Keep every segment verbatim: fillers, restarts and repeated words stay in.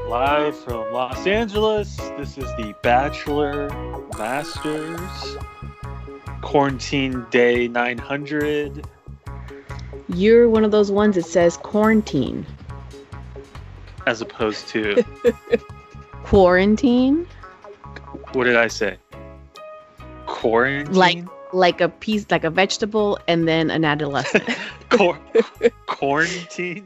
Live from Los Angeles, this is the Bachelor Masters Quarantine Day nine hundred. You're one of those ones that says quarantine. As opposed to... Quarantine? What did I say? Quarantine? Like like a piece, like a vegetable, and then an adolescent. Quar- quarantine?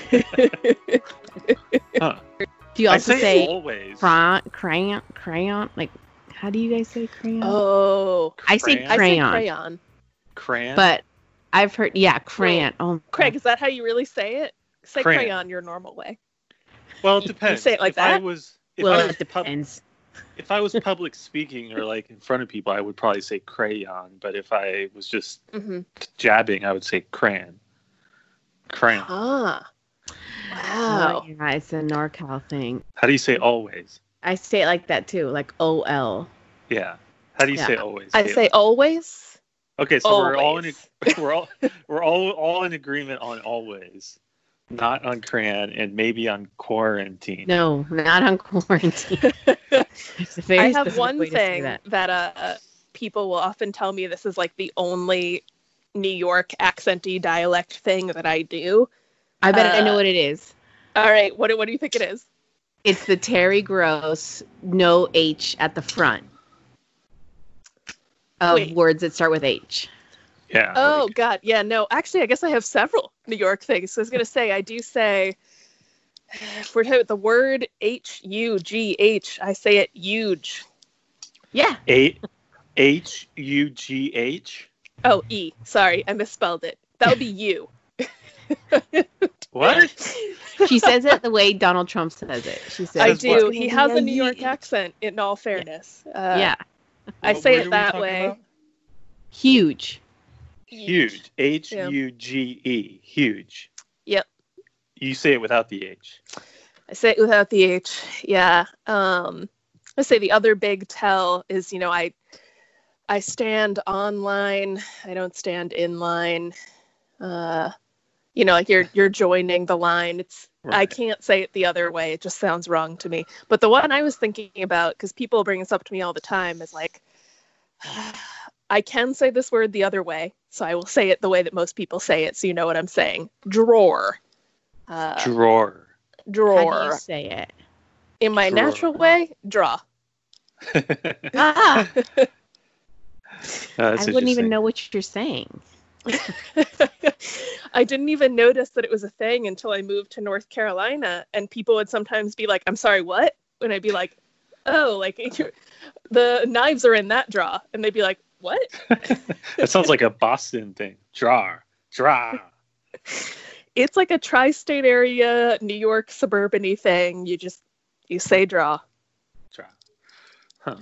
Huh. Do you also I say, say always. crayon, crayon, crayon? Like, how do you guys say crayon? Oh, I say Crayon? I say crayon, crayon. Crayon? but I've heard, yeah, crayon. Oh, Craig, is that how you really say it? Say Crayon. crayon your normal way. Well, it depends. say it like if I that? was, if well, I was it pub- depends. if I was public speaking or like in front of people, I would probably say crayon. But if I was just Mm-hmm. jabbing, I would say crayon. Crayon. Ah. Wow. Oh, yeah, it's a NorCal thing. How do you say always? I say it like that too, like O L. Yeah. How do you Yeah. say always? I Caitlin? say always. Okay, so we're all in always. ag- we're all we're all all in agreement on always, not on crayon, and maybe on quarantine. No, not on quarantine. It's a very I have specific one way to say thing that. that, uh, people will often tell me this is like the only New York accenty dialect thing that I do. I bet I uh, know what it is. All right, what do- what do you think it is? It's the Terry Gross no H at the front of Wait. words that start with H. Yeah. Oh like- God, yeah, no. Actually, I guess I have several New York things. I was gonna say I do say if we're talking about the word H U G H, I say it huge. Yeah. A H U G H. Oh, E. Sorry, I misspelled it. That would be you. What? She says it the way Donald Trump says it. She says, I Says do. what? He has a New York accent. In all fairness, uh, Yeah. I What say word are it we that talking way. about? Huge. Huge. H U G E. Huge. Yep. You say it without the H. I say it without the H. Yeah. Um, I say the other big tell is, you know, I I stand online. I don't stand in line. Uh, you know, like you're you're joining the line. It's I Right. can't say it the other way. It just sounds wrong to me. But the one I was thinking about, because people bring this up to me all the time, is like, I can say this word the other way, so I will say it the way that most people say it, so you know what I'm saying. Drawer. Uh, Drawer. How drawer. do you say it? In my Drawer. natural way, draw. Ah, Uh, I that's wouldn't even interesting. know what you're saying. I didn't even notice that it was a thing until I moved to North Carolina, and people would sometimes be like, "I'm sorry, what?" And I'd be like, "Oh, like the knives are in that drawer," and they'd be like, "What?" That sounds like a Boston thing. Draw. Draw. It's like a tri-state area, New York suburban-y thing. You just you say draw. Draw. Huh.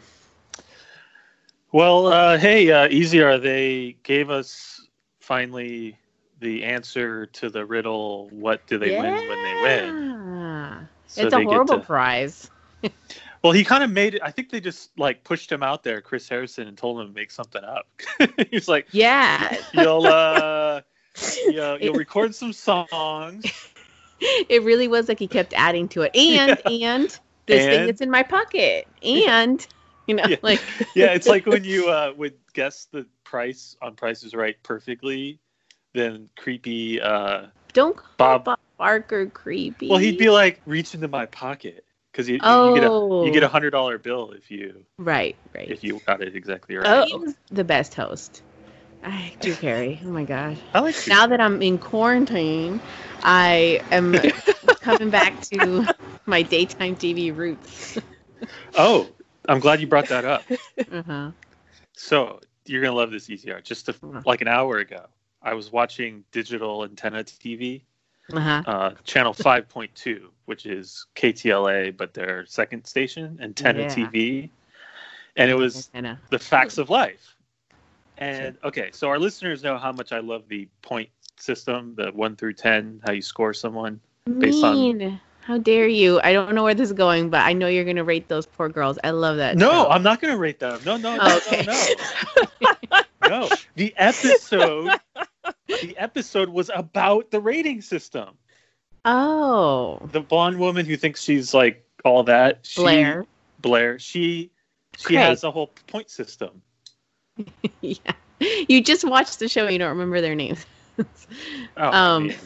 Well, uh, hey, uh, Easier, they gave us finally the answer to the riddle, what do they win when they win? Yeah. So It's a they get horrible to- prize. Well, he kind of made it, I think they just like pushed him out there, Chris Harrison, and told him to make something up. He was like, Yeah. you'll, uh, you'll, you'll record some songs. It really was like he kept adding to it. And, and this thing And- that's in my pocket. And, you know, Yeah. like. Yeah, it's like when you uh, would guess the price on Price is Right perfectly, then creepy. Uh, Don't call Bob- Bob Barker creepy. well, he'd be like, reach into my pocket because you, Oh. you get a you get a hundred dollar bill if you Right, right. if you got it exactly right. Oh. He was the best host. I Drew Carey. Oh my gosh. I like Now that I'm in quarantine, I am coming back to my daytime T V roots. Oh, I'm glad you brought that up. Uh-huh. So you're gonna love this, E C R. Just a, like an hour ago, I was watching digital antenna T V, Uh-huh. uh, channel five point two, which is K T L A, but their second station, Antenna Yeah. T V, and it was Antenna. the facts of life. And okay, so our listeners know how much I love the point system, the one through ten, how you score someone. Based on- Mean. How dare you? I don't know where this is going, but I know you're going to rate those poor girls. I love that. No, show. I'm not going to rate them. No, no, no, Okay. no, no. No, the episode, the episode was about the rating system. Oh. The blonde woman who thinks she's like all that. She, Blair. Blair. She she Craig. has a whole point system. Yeah. You just watched the show. You don't remember their names. Oh, um, man.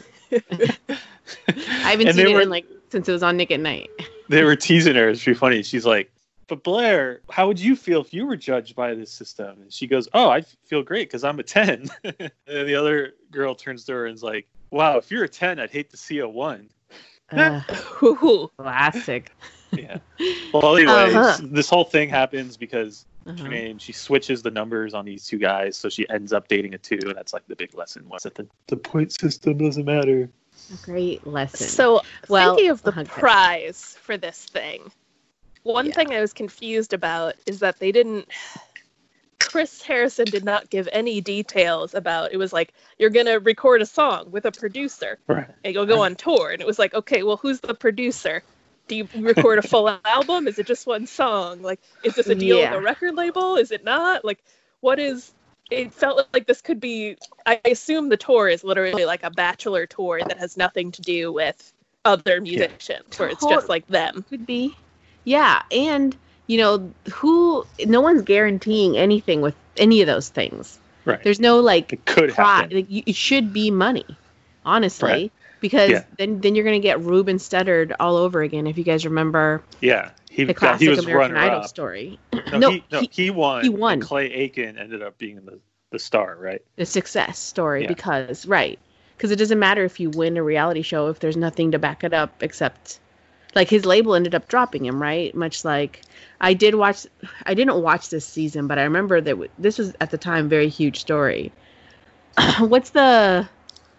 I haven't And seen they it were- in like since it was on Nick at Night. They were teasing her. It's pretty funny. She's like, "But Blair, how would you feel if you were judged by this system?" And she goes, "Oh, I feel great because I'm a ten." And the other girl turns to her and is like, "Wow, if you're a ten, I'd hate to see a one." Uh, Ooh. classic. Yeah. Well, anyway, Uh-huh. this whole thing happens because Uh-huh. her name, she switches the numbers on these two guys, so she ends up dating a two, and that's like the big lesson. Was that the, the point system doesn't matter? A great lesson. So, Well, thinking of the uh-huh, prize for this thing, one Yeah. thing I was confused about is that they didn't. Chris Harrison did not give any details about. It was like, you're gonna record a song with a producer, Right. and you'll go on tour. And it was like, okay, well, who's the producer? Do you record a full album? Is it just one song? Like, is this a deal Yeah. with a record label? Is it not? Like, what is? It felt like this could be. I assume the tour is literally like a bachelor tour that has nothing to do with other musicians, where it's Tot- just like them. Could be. Yeah, and you know who? No one's guaranteeing anything with any of those things. Right. There's no like It could pri- happen. like, you- it should be money, honestly, Right. because Yeah. then then you're gonna get Ruben Studdard all over again. If you guys remember Yeah. He, the got, classic he was American runner Idol up. story, No, No, he, no, he- he won. he won. And Clay Aiken ended up being the, the star, right? the success story, Yeah. because right, because it doesn't matter if you win a reality show if there's nothing to back it up except, like his label ended up dropping him, right? Much like I did watch, I didn't watch this season, but I remember that w- this was at the time very huge story. What's the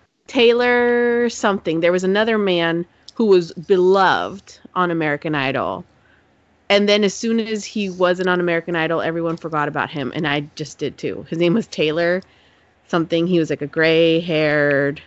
Taylor something? There was another man who was beloved on American Idol. And then as soon as he wasn't on American Idol, everyone forgot about him. And I just did too. His name was Taylor something. He was like a gray haired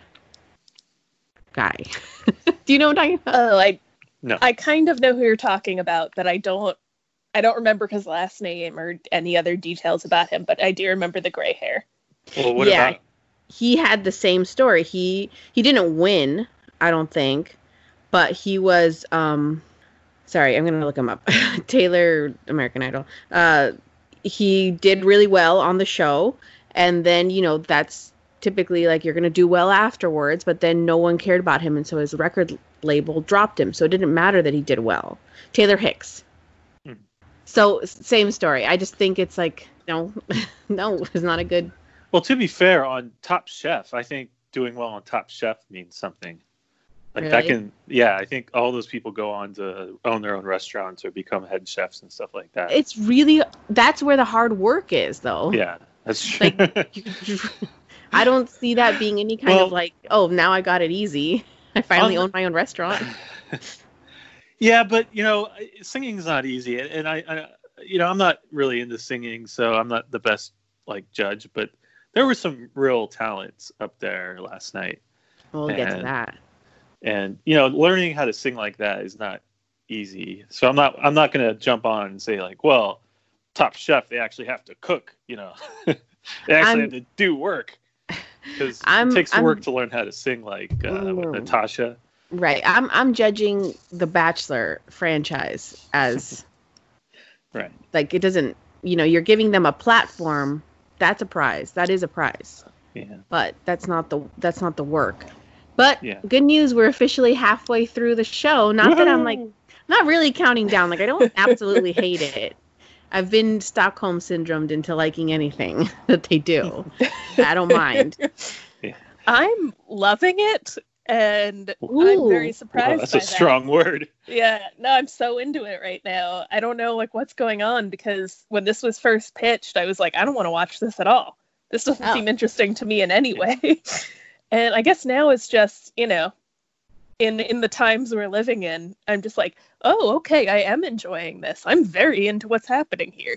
guy. Do you know what I'm talking about? Oh, I No. I kind of know who you're talking about, but I don't. I don't remember his last name or any other details about him. But I do remember the gray hair. Well, what Yeah. about? He had the same story. He he didn't win, I don't think, but he was um sorry, I'm gonna look him up. Taylor American Idol. Uh he did really well on the show, and then, you know, that's typically like you're gonna do well afterwards, but then no one cared about him, and so his record label dropped him. So it didn't matter that he did well. Taylor Hicks. Hmm. So s- same story. I just think it's like no, no, it's not a good. Well, to be fair, on Top Chef, I think doing well on Top Chef means something. Like that Really? can, yeah, I think all those people go on to own their own restaurants or become head chefs and stuff like that. It's really, that's where the hard work is, though. Yeah, that's true. Like, I don't see that being any kind Well- of like, oh, now I got it easy. I finally Um, own my own restaurant. Yeah, but you know, singing's not easy, and I, I, you know, I'm not really into singing, so I'm not the best like judge. But there were some real talents up there last night, We'll get to And- that. and you know, learning how to sing like that is not easy. So I'm not, I'm not going to jump on and say like, well, Top Chef, they actually have to cook, you know, they actually I'm- have to do work because it I'm- takes I'm- work to learn how to sing like uh, with Mm. Natasha. Right. I'm I'm judging the Bachelor franchise as Right. like it doesn't, you know, you're giving them a platform. That's a prize. That is a prize. Yeah. But that's not the that's not the work. But Yeah. good news, we're officially halfway through the show. Not that I'm like not really counting down. Like I don't absolutely hate it. I've been Stockholm syndromed into liking anything that they do. I don't mind. I'm loving it, and I'm Ooh. very Wow, surprised. that's by a strong word. That. Yeah, no, I'm so into it right now. I don't know like what's going on, because when this was first pitched, I was like, I don't want to watch this at all. This doesn't Oh. seem interesting to me in any way. And I guess now it's just, you know, in in the times we're living in, I'm just like, oh, okay, I am enjoying this. I'm very into what's happening here.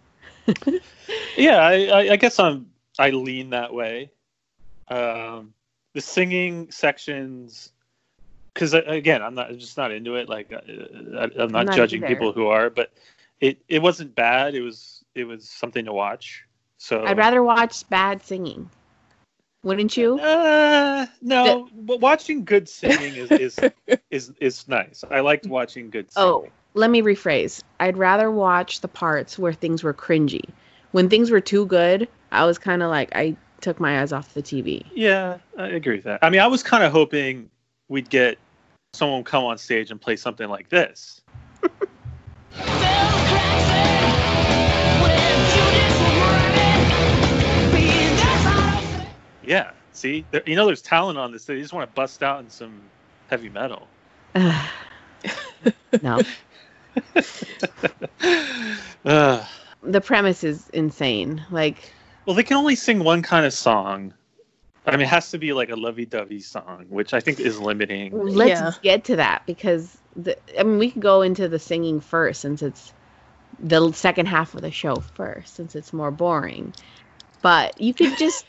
Yeah, I, I, I guess I'm I lean that way. Um, the singing sections, because again, I'm not I'm just not into it. Like I, I'm not not judging either. people who are, but it, it wasn't bad. It was it was something to watch. So I'd rather watch bad singing. Wouldn't you? Uh, no, but watching good singing is is, is is nice. I liked watching good singing. Oh, let me rephrase. I'd rather watch the parts where things were cringy. When things were too good, I was kind of like, I took my eyes off the T V. Yeah, I agree with that. I mean, I was kind of hoping we'd get someone come on stage and play something like this. Yeah, see? There, you know there's talent on this. They just want to bust out in some heavy metal. No. uh, The premise is insane. Like, well, they can only sing one kind of song. I mean, it has to be like a lovey-dovey song, which I think is limiting. let's Yeah. get to that because, the, I mean, we could go into the singing first since it's the second half of the show first, since it's more boring. But you could just...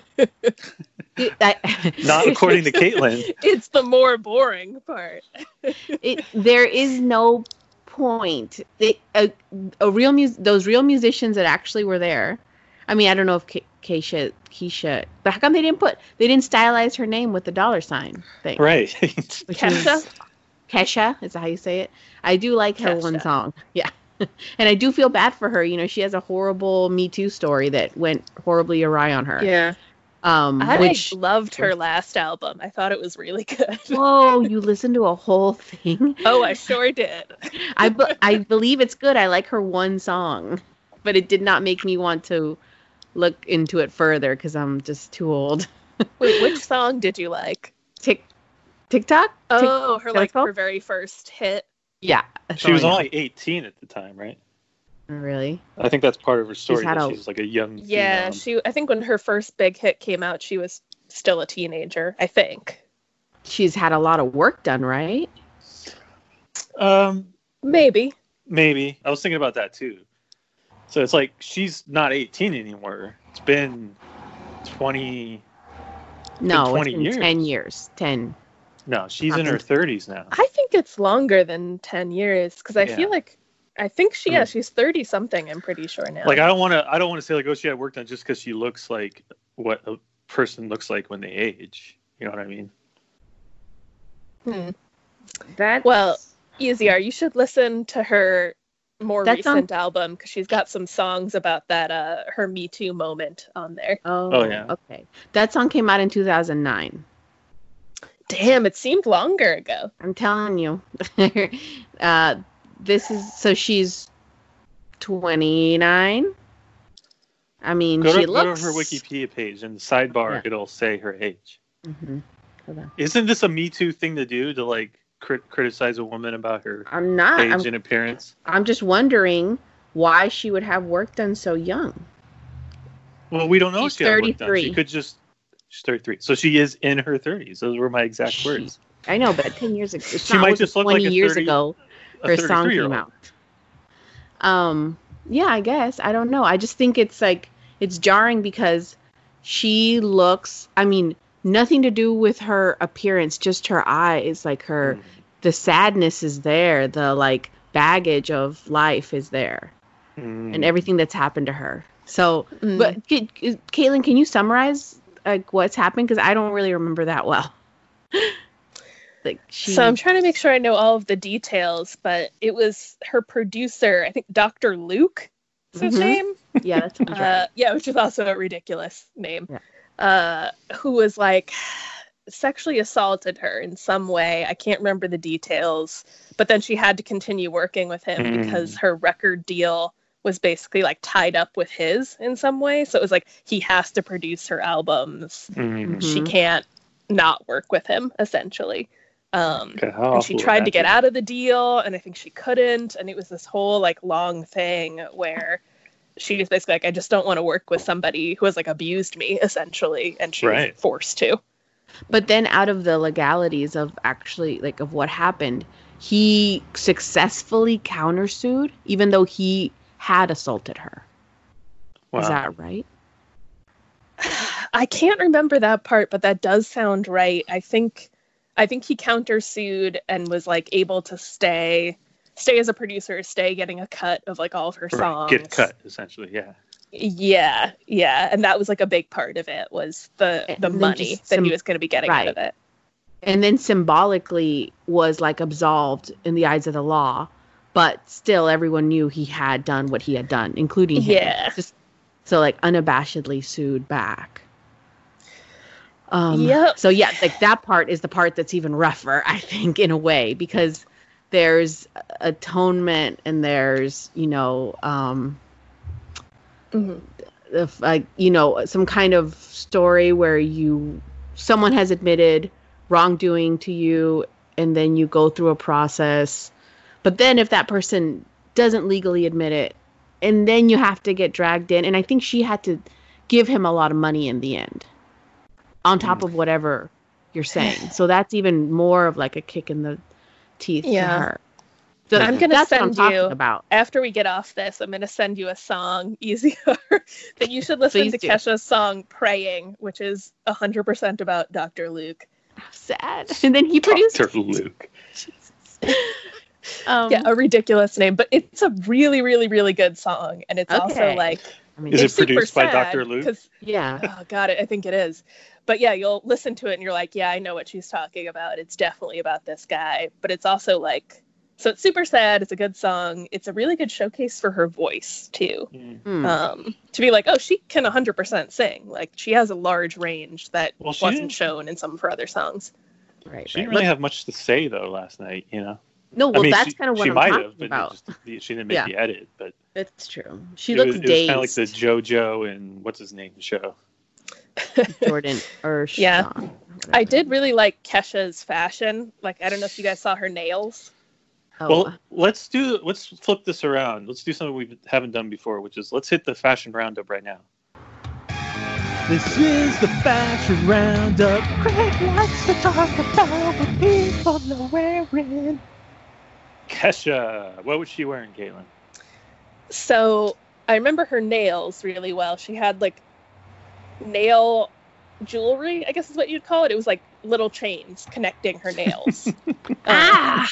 I, Not according to Caitlin. It's the more boring part. it, there is no point. They, a, a real mus- those real musicians that actually were there. I mean, I don't know if Ke- Keisha, Keisha, but how come they didn't put, they didn't stylize her name with the dollar sign thing? Right. Which Kesha? is- Kesha, is that how you say it? I do like her one Kesha. song. Yeah. And I do feel bad for her. You know, she has a horrible Me Too story that went horribly awry on her. Yeah. Um, I which, loved her last album. I thought it was really good. whoa, you listened to a whole thing? Oh, I sure did. I, be- I believe it's good. I like her one song, but it did not make me want to look into it further because I'm just too old. Wait, which song did you like? Tick, TikTok? Tick- Oh, her like Telescope? her very first hit. Yeah. that's She all was I know. only eighteen at the time, right? Really? I think that's part of her story. had That a- she was like a young Yeah, phenom. she. I think when her first big hit came out, she was still a teenager. I think. She's had a lot of work done, right? Um, Maybe. maybe. I was thinking about that too. So it's like she's not eighteen anymore. It's been twenty. No, twenty it's been years. ten years. ten. No, she's in her Happened. thirties now. I think it's longer than ten years because I Yeah. feel like I think she. I Yeah, mean- she's thirty something. I'm pretty sure now. Like I don't want to. I don't want to say like, oh, she had work done just because she looks like what a person looks like when they age. You know what I mean? Hmm. That Well, Easier. You should listen to her more That recent song- album because she's got some songs about that uh her Me Too moment on there. Oh, Oh, yeah. Okay. That song came out in two thousand nine. Damn, it seemed longer ago. I'm telling you. uh, this is so she's twenty-nine. I mean, Go she to, go looks. to her Wikipedia page and the sidebar. Yeah. It'll say her age. Mhm. Hold on. Isn't this a Me Too thing to do to like crit- criticize a woman about her I'm not. age I'm, and appearance? I'm just wondering why she would have work done so young. Well, we don't know She's if she had work done. thirty-three. She could just. She's thirty-three, so she is in her thirties. Those were my exact She- words. I know, but ten years ago, it's She not might wasn't just look twenty like a years thirty ago. A Her song thirty-three-year-old. came out. Um, yeah, I guess. I don't know. I just think it's like it's jarring because she looks, I mean, nothing to do with her appearance, just her eyes, like her Mm. the sadness is there, the like baggage of life is there, Mm. and everything that's happened to her. So, Mm. but K- K- Caitlin, can you summarize like what's happened? Because I don't really remember that well. Like she, So I'm trying to make sure I know all of the details, but it was her producer, I think Doctor Luke is his Mhm. name. yeah, that's sounds right. Uh, yeah, which is also a ridiculous name. Yeah. Uh, who was like sexually assaulted her in some way. I can't remember the details, but then she had to continue working with him Mm. because her record deal was basically like tied up with his in some way. So it was like he has to produce her albums. Mm. Mhm. She can't not work with him, essentially. Um, Okay, how and she awful would tried that to get be? out of the deal, and I think she couldn't. And it was this whole like long thing where she was basically like, I just don't want to work with somebody who has like abused me, essentially, and she Right. was forced to. But then out of the legalities of actually like of what happened, he successfully countersued even though he had assaulted her. Wow. Is that right? I can't remember that part, but that does sound right. I think I think he countersued and was like able to stay stay as a producer, stay getting a cut of like all of her Right, songs. get cut essentially, yeah. Yeah, yeah, and that was like a big part of it was the And the then money just that some- he was going to be getting right. out of it. And then symbolically was like absolved in the eyes of the law but still everyone knew he had done what he had done, including him. Yeah. Just so like unabashedly sued back. Um, Yep. So yeah, like that part is the part that's even rougher, I think, in a way, because there's atonement and there's, you know, um, Mhm. if, like, you know, some kind of story where you, someone has admitted wrongdoing to you, and then you go through a process. But then if that person doesn't legally admit it, and then you have to get dragged in, and I think she had to give him a lot of money in the end, on top Mm. of whatever you're saying. So that's even more of like a kick in the teeth Yeah. to her. So I'm gonna that's what I'm send talking you- about. After we get off this, I'm going to send you a song, easier, that you should listen Please to do. Kesha's song, Praying, which is one hundred percent about Doctor Luke. Sad. And then he produced. Doctor Luke. Um, Yeah, a ridiculous name, but it's a really, really, really good song. And it's also Okay. like, I mean, Is it's it super produced by sad Doctor Luke? 'cause- yeah. Oh, God, I think it is. But yeah, you'll listen to it and you're like, yeah, I know what she's talking about. It's definitely about this guy. But it's also like, so it's super sad. It's a good song. It's a really good showcase for her voice, too. Mm. Hmm. Um, to be like, oh, she can one hundred percent sing. Like, she has a large range that Well, she wasn't didn't- shown in some of her other songs. right. She right. didn't really But- have much to say though last night, you know. no, well, I mean, that's she, kind of what she I'm might talking have, but it about. just, she didn't make Yeah. the edit. But It's true. She it looks was, it was dazed. kind of like the JoJo and what's his name show. Jordan or Yeah. Sean, I whatever. did really like Kesha's fashion. Like, I don't know if you guys saw her nails. Oh, Well, let's do let's flip this around. Let's do something we haven't done before, which is let's hit the fashion roundup right now. This is the fashion roundup. Craig likes to talk about what people are wearing. Kesha, what was she wearing, Caitlin? So I remember her nails really well. She had like nail jewelry, I guess is what you'd call it. It was like little chains connecting her nails. Um, ah,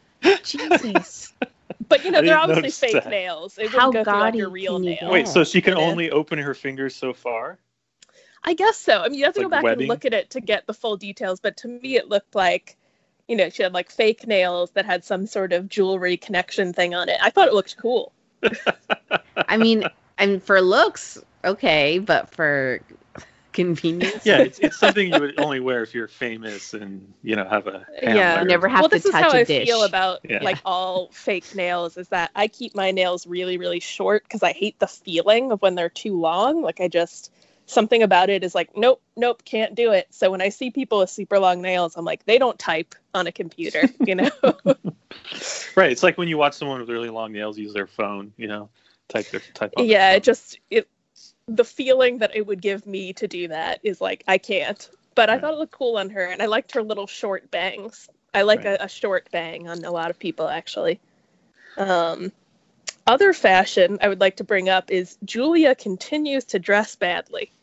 Jesus! but you know, I they're didn't obviously notice fake that. nails. It How wouldn't go through like gaudy your real can you nail. get? Wait, so she can Yeah. only open her fingers so far? I guess so. I mean, you have to Like go back webbing? and look at it to get the full details, but to me it looked like, you know, she had like fake nails that had some sort of jewelry connection thing on it. I thought it looked cool. I mean, and for looks, okay, but for convenience, Yeah, it's, it's something you would only wear if you're famous and you know have a hand Yeah. layer. You never have well, to this is touch how a I dish. feel about Yeah. like all fake nails is that I keep my nails really, really short because I hate the feeling of when they're too long. Like I just, something about it is like, nope, nope, can't do it. So when I see people with super long nails, I'm like, they don't type on a computer, you know? Right, it's like when you watch someone with really long nails use their phone, you know, type their type. On their yeah, phone. it just, it, the feeling that it would give me to do that is like, I can't. But I Right. thought it looked cool on her, and I liked her little short bangs. I like Right. a, a short bang on a lot of people, actually. Um, other fashion I would like to bring up is Julia continues to dress badly.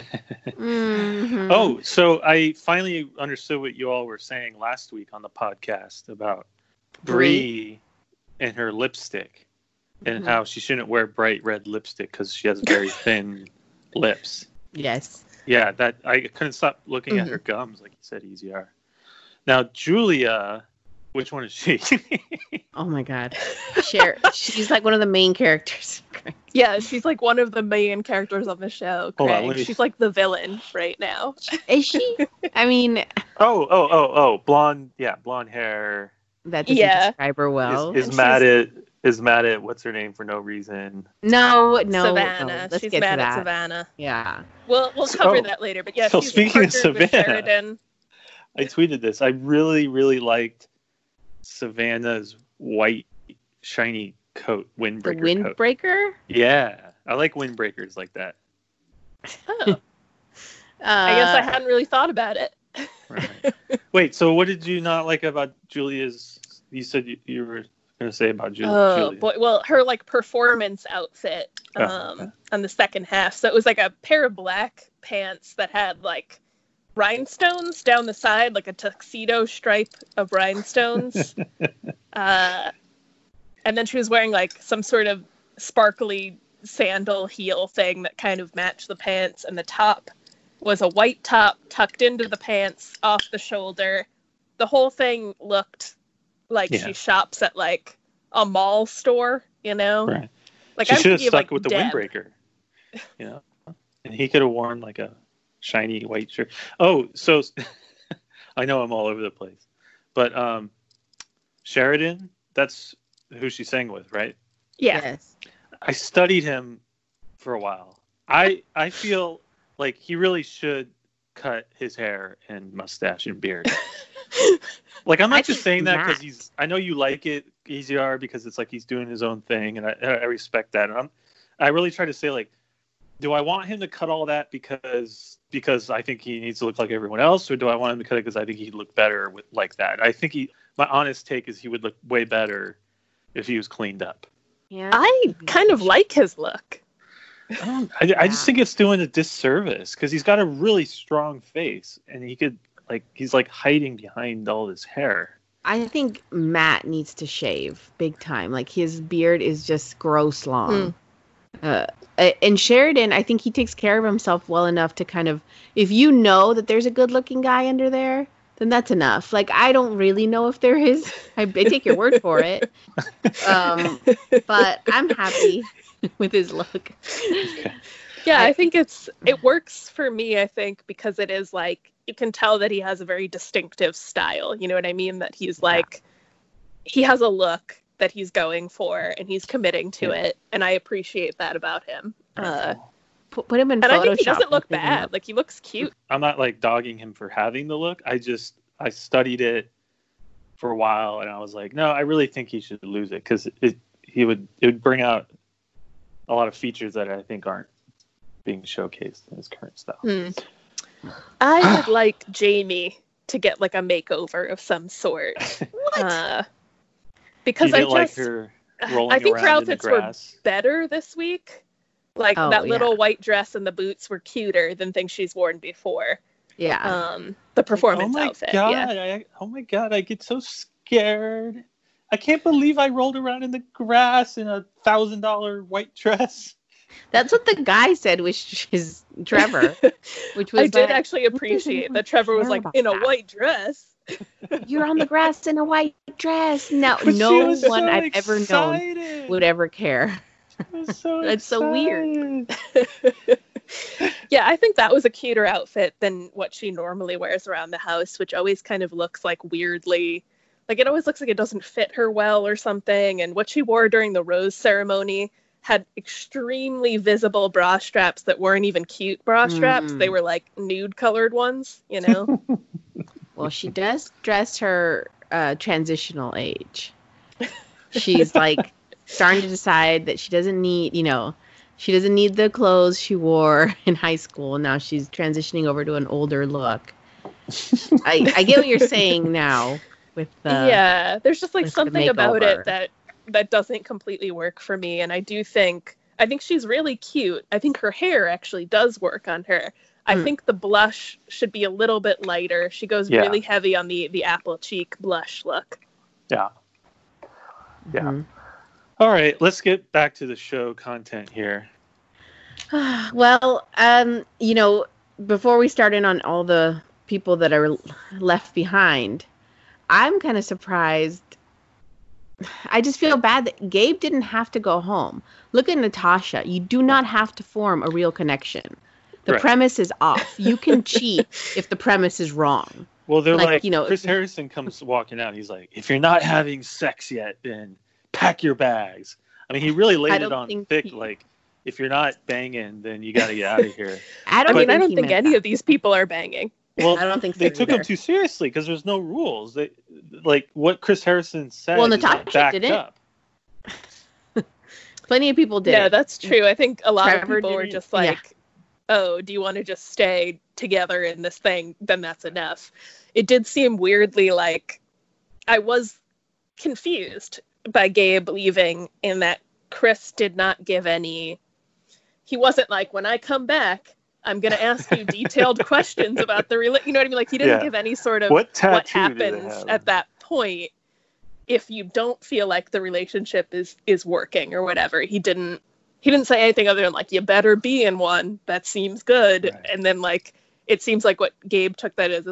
Mhm. Oh, so I finally understood what you all were saying last week on the podcast about Brie and her lipstick and Mhm. how she shouldn't wear bright red lipstick because she has very thin lips. Yes. Yeah, that I couldn't stop looking at her gums, like you said, E Z R. Now Julia, which one is she? Oh my God. Cher, she's like one of the main characters. Yeah, she's like one of the main characters on the show, Hold on, Craig. let me- She's like the villain right now. Is she? I mean, oh, oh, oh, oh, blonde. Yeah, blonde hair. that doesn't Yeah. describe her well. is and is mad at is mad at what's her name for no reason. No, no. Savannah. no. Let's she's get mad to at that. Savannah. Yeah. We'll we'll So- cover that later. But yeah, so she's speaking of partnered with Savannah- Sheridan. I tweeted this. I really, really liked Savannah's white, shiny coat, The windbreaker coat. windbreaker? Yeah, I like windbreakers like that. Oh, Uh, I guess I hadn't really thought about it. Right. Wait, so what did you not like about Julia's? You said you, you were going to say about Ju- Oh Julia. boy! Well, her like performance outfit Oh, um, okay. on the second half. So it was like a pair of black pants that had like rhinestones down the side, like a tuxedo stripe of rhinestones. uh, and then she was wearing like some sort of sparkly sandal heel thing that kind of matched the pants, and the top was a white top tucked into the pants off the shoulder. The whole thing looked like Yeah. she shops at like a mall store, you know? Right. Like She I'm should have thinking of, stuck like, with the Deb. windbreaker. You know, and he could have worn like a shiny white shirt. Oh, so I know I'm all over the place, but um, Sheridan, that's who she sang with, right? Yeah. Yes. I studied him for a while. I I feel like he really should cut his hair and mustache and beard. Like, I'm not I just think saying that because Matt. he's. I know you like it, E Z R, because it's like he's doing his own thing, and I, I respect that. And I'm, I really try to say, like, do I want him to cut all that because because I think he needs to look like everyone else, or do I want him to cut it because I think he'd look better with like that? I think he. My honest take is he would look way better if he was cleaned up. Yeah. I kind of like his look. I, don't, I, I just Yeah. think it's doing a disservice because he's got a really strong face, and he could like he's like hiding behind all his hair. I think Matt needs to shave big time. Like his beard is just gross long. Uh, and Sheridan, I think he takes care of himself well enough to kind of, if you know that there's a good looking guy under there, then that's enough. Like, I don't really know if there is. I, I take your word for it. Um, but I'm happy with his look. Okay. Yeah, I- I think it's it works for me, I think, because it is like you can tell that he has a very distinctive style. You know what I mean? That he's like he has a look that he's going for and he's committing to Yeah. it, and I appreciate that about him. Uh, Put, put him in and Photoshop. I think he doesn't look and figure him bad. out. Like he looks cute. I'm not like dogging him for having the look. I just I studied it for a while, and I was like, no, I really think he should lose it because it he would it would bring out a lot of features that I think aren't being showcased in his current style. Hmm. I would like Jamie to get like a makeover of some sort. Uh, because you I didn't like just her rolling I think her around in the outfits were grass. better this week. Like Oh, that yeah. little white dress and the boots were cuter than things she's worn before. Yeah. Um, the performance oh my outfit. god! Yeah. I, oh my god! I get so scared. I can't believe I rolled around in the grass in a thousand dollar white dress. That's what the guy said, which is Trevor. Which was I did like, actually appreciate that Trevor was care like about in a that. white dress. You're on the grass in a white dress. No, But she no was one so I've ever known excited. would ever care. I was so That's so weird. excited. Yeah, I think that was a cuter outfit than what she normally wears around the house, which always kind of looks like weirdly, like it always looks like it doesn't fit her well or something. And what she wore during the rose ceremony had extremely visible bra straps that weren't even cute bra straps. Mm. They were like nude colored ones, you know? Well, she does dress her uh, transitional age. She's like starting to decide that she doesn't need, you know, she doesn't need the clothes she wore in high school. Now she's transitioning over to an older look. I, I get what you're saying now with the yeah, there's just like with the something about makeover. it that that doesn't completely work for me. And I do think I think she's really cute. I think her hair actually does work on her. I Hmm. think the blush should be a little bit lighter. She goes Yeah. really heavy on the the apple cheek blush look. Yeah. Yeah. Mhm. All right, let's get back to the show content here. Well, um, you know, before we start in on all the people that are left behind, I'm kind of surprised. I just feel bad that Gabe didn't have to go home. Look at Natasha. You do not have to form a real connection. The Right. premise is off. You can cheat if the premise is wrong. Well, they're Like, like, you know- Chris Harrison comes walking out. He's like, if you're not having sex yet, then pack your bags. I mean, he really I laid don't it on think thick. he- Like, if you're not banging, then you got to get out of here. I I don't mean, think I don't he think meant any that. of these people are banging. Well, I don't think they so took him either. too seriously because there's no rules. They, like what Chris Harrison said. Well, is not Natasha backed didn't. up. Plenty of people did. Yeah, it. that's true. I think a lot Trevor of people were didn't- just yeah. like, oh, do you want to just stay together in this thing? Then that's enough. It did seem weirdly like I was confused by Gabe leaving in that Chris did not give any. He wasn't like, when I come back, I'm going to ask you detailed questions about the rela-. You know what I mean? Like he didn't Yeah. give any sort of What tattoo what do they happens have? at that point if you don't feel like the relationship is is working or whatever. He didn't he didn't say anything other than like, you better be in one. That seems good. Right. And then like it seems like what Gabe took that as is like,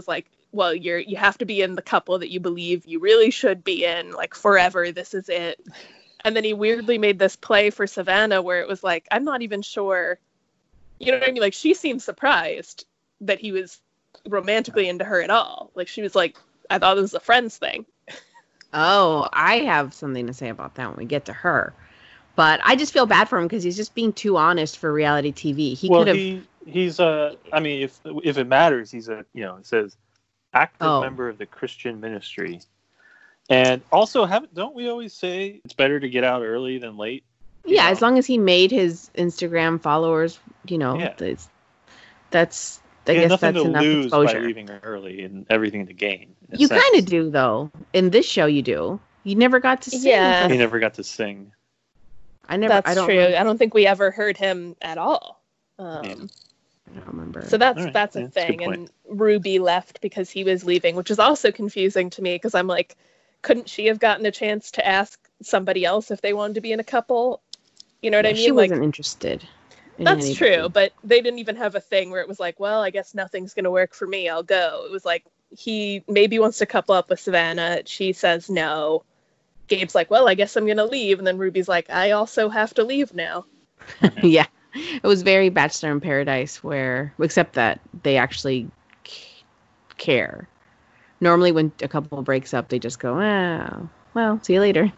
well, you're you have to be in the couple that you believe you really should be in, like forever. This is it. And then he weirdly made this play for Savannah where it was like, I'm not even sure. You know what I mean? Like, she seemed surprised that he was romantically into her at all. Like, she was like, I thought it was a friends thing. Oh, I have something to say about that when we get to her. But I just feel bad for him because he's just being too honest for reality T V. He well, could have. he, he's a. I mean, if if it matters, he's a. You know, it says active Oh. member of the Christian ministry, and also haven't. Don't we always say it's better to get out early than late? You Yeah, know? as long as he made his Instagram followers, you know, Yeah. that's, that's I He had guess nothing that's to enough lose by exposure. leaving early and everything to gain. in a You sense. kind of do, though. In this show, you do. You never got to see. Yeah. He never got to sing. I never. That's I don't. true. Remember, I don't think we ever heard him at all. Um, Yeah. I don't remember. So that's All right. that's a Yeah, that's a good thing. point. And Ruby left because he was leaving, which is also confusing to me because I'm like, couldn't she have gotten a chance to ask somebody else if they wanted to be in a couple? You know what Yeah, I mean? she Like, wasn't interested. in that's anybody. true, but they didn't even have a thing where it was like, well, I guess nothing's going to work for me. I'll go. It was like, he maybe wants to couple up with Savannah. She says no. Gabe's like, well, I guess I'm going to leave. And then Ruby's like, I also have to leave now. Yeah, it was very Bachelor in Paradise, where except that they actually c- care. Normally, when a couple breaks up, they just go, "Oh, well, see you later."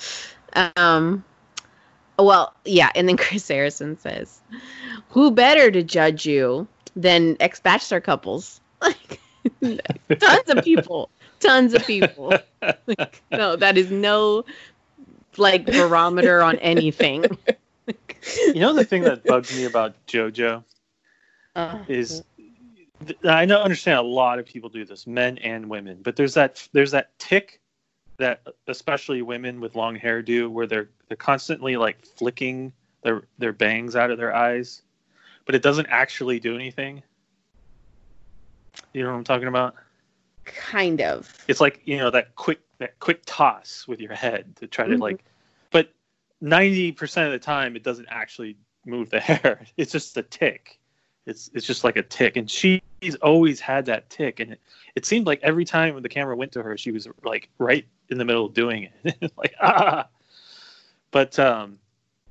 um, well, yeah, and then Chris Harrison says, "Who better to judge you than ex-Bachelor couples?" Like, tons of people, tons of people. Like, no, that is no like barometer on anything. You know the thing that bugs me about JoJo Uh, is th- I know understand a lot of people do this, men and women, but there's that there's that tick that especially women with long hair do, where they're they're constantly like flicking their their bangs out of their eyes, but it doesn't actually do anything. You know what I'm talking about? kind of. It's like, you know, that quick that quick toss with your head to try to Mhm. like, but ninety percent of the time it doesn't actually move the hair. It's just a tick. It's it's just like a tick, and she's always had that tick, and it, it seemed like every time when the camera went to her, she was like right in the middle of doing it, like ah. But um,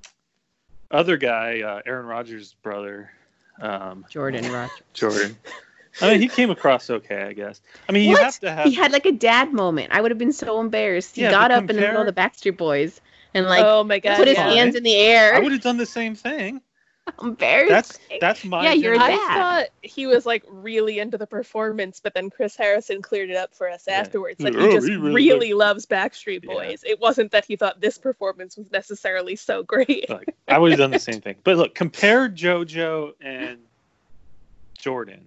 other guy, uh, Aaron Rodgers' brother, um, Jordan Rogers. Jordan. I mean, he came across okay, I guess. I mean, you What? have to have. He had like a dad moment. I would have been so embarrassed. He Yeah, got but up in the middle of the compare- Backstreet Boys and like oh my God. put his yeah. hands in the I air. would have done the same thing. Embarrassed. That's that's my. Yeah, you're a I generation. dad. thought he was like really into the performance, but then Chris Harrison cleared it up for us Yeah. afterwards that Oh, he just he really really, loves Backstreet Yeah. Boys. It wasn't that he thought this performance was necessarily so great. Like, I would have done the same thing. But look, compare JoJo and Jordan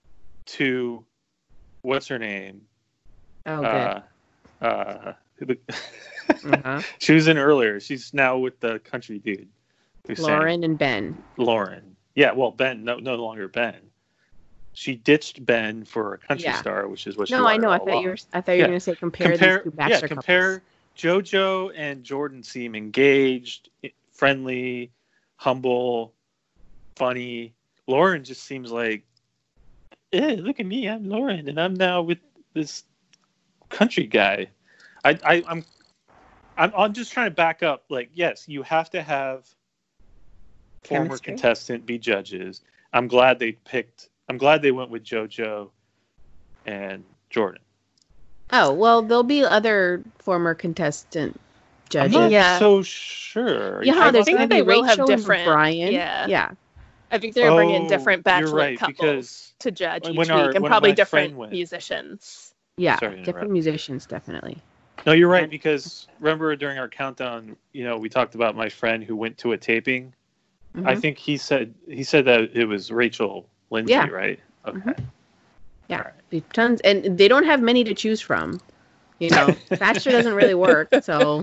to what's her name? Oh, good. Uh, uh, the- uh-huh. she was in earlier. She's now with the country dude. who sang. Lauren and Ben. Lauren. Yeah, well, Ben, no, no longer Ben. She ditched Ben for a country Yeah. star, which is what she No, I wanted know. I all thought you were. along. I thought you Yeah. were going to say compare, compare, these two yeah, Bachelor compare JoJo and Jordan seem engaged, friendly, humble, funny. Lauren just seems like, eh, look at me, I'm Lauren, and I'm now with this country guy. I, I, I'm, I'm, I'm just trying to back up. Like, yes, you have to have former Chemistry. contestant be judges. I'm glad they picked. I'm glad they went with JoJo and Jordan. Oh, well, there'll be other former contestant I'm judges. not Yeah. so sure. Are Yeah, you how sure there's about going that? to be they will have Rachel and different- Brian. yeah. Yeah. I think they're bringing Oh, different you're Bachelor right, couples because to judge when each our- week, and when probably my friend different went- musicians. Yeah. Sorry to Different interrupt. musicians, definitely. No, you're right, because remember during our countdown, you know, we talked about my friend who went to a taping. I Mhm. think he said he said that it was Rachel Lindsay, Yeah. right? Okay. Mhm. Yeah. All right. Be tons, and they don't have many to choose from. You know, Bachelor doesn't really work, so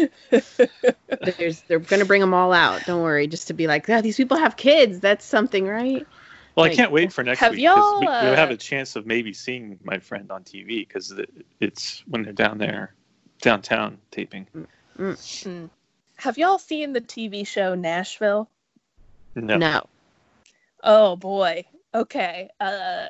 there's they're gonna bring them all out. Don't worry, just to be like, oh, these people have kids. That's something, right? Well, I Like, can't wait for next have week because y'all, we, uh, we'll have a chance of maybe seeing my friend on T V because it's when they're down there, downtown taping. Mm. Have y'all seen the T V show Nashville? No. No. Oh boy. Okay. Uh,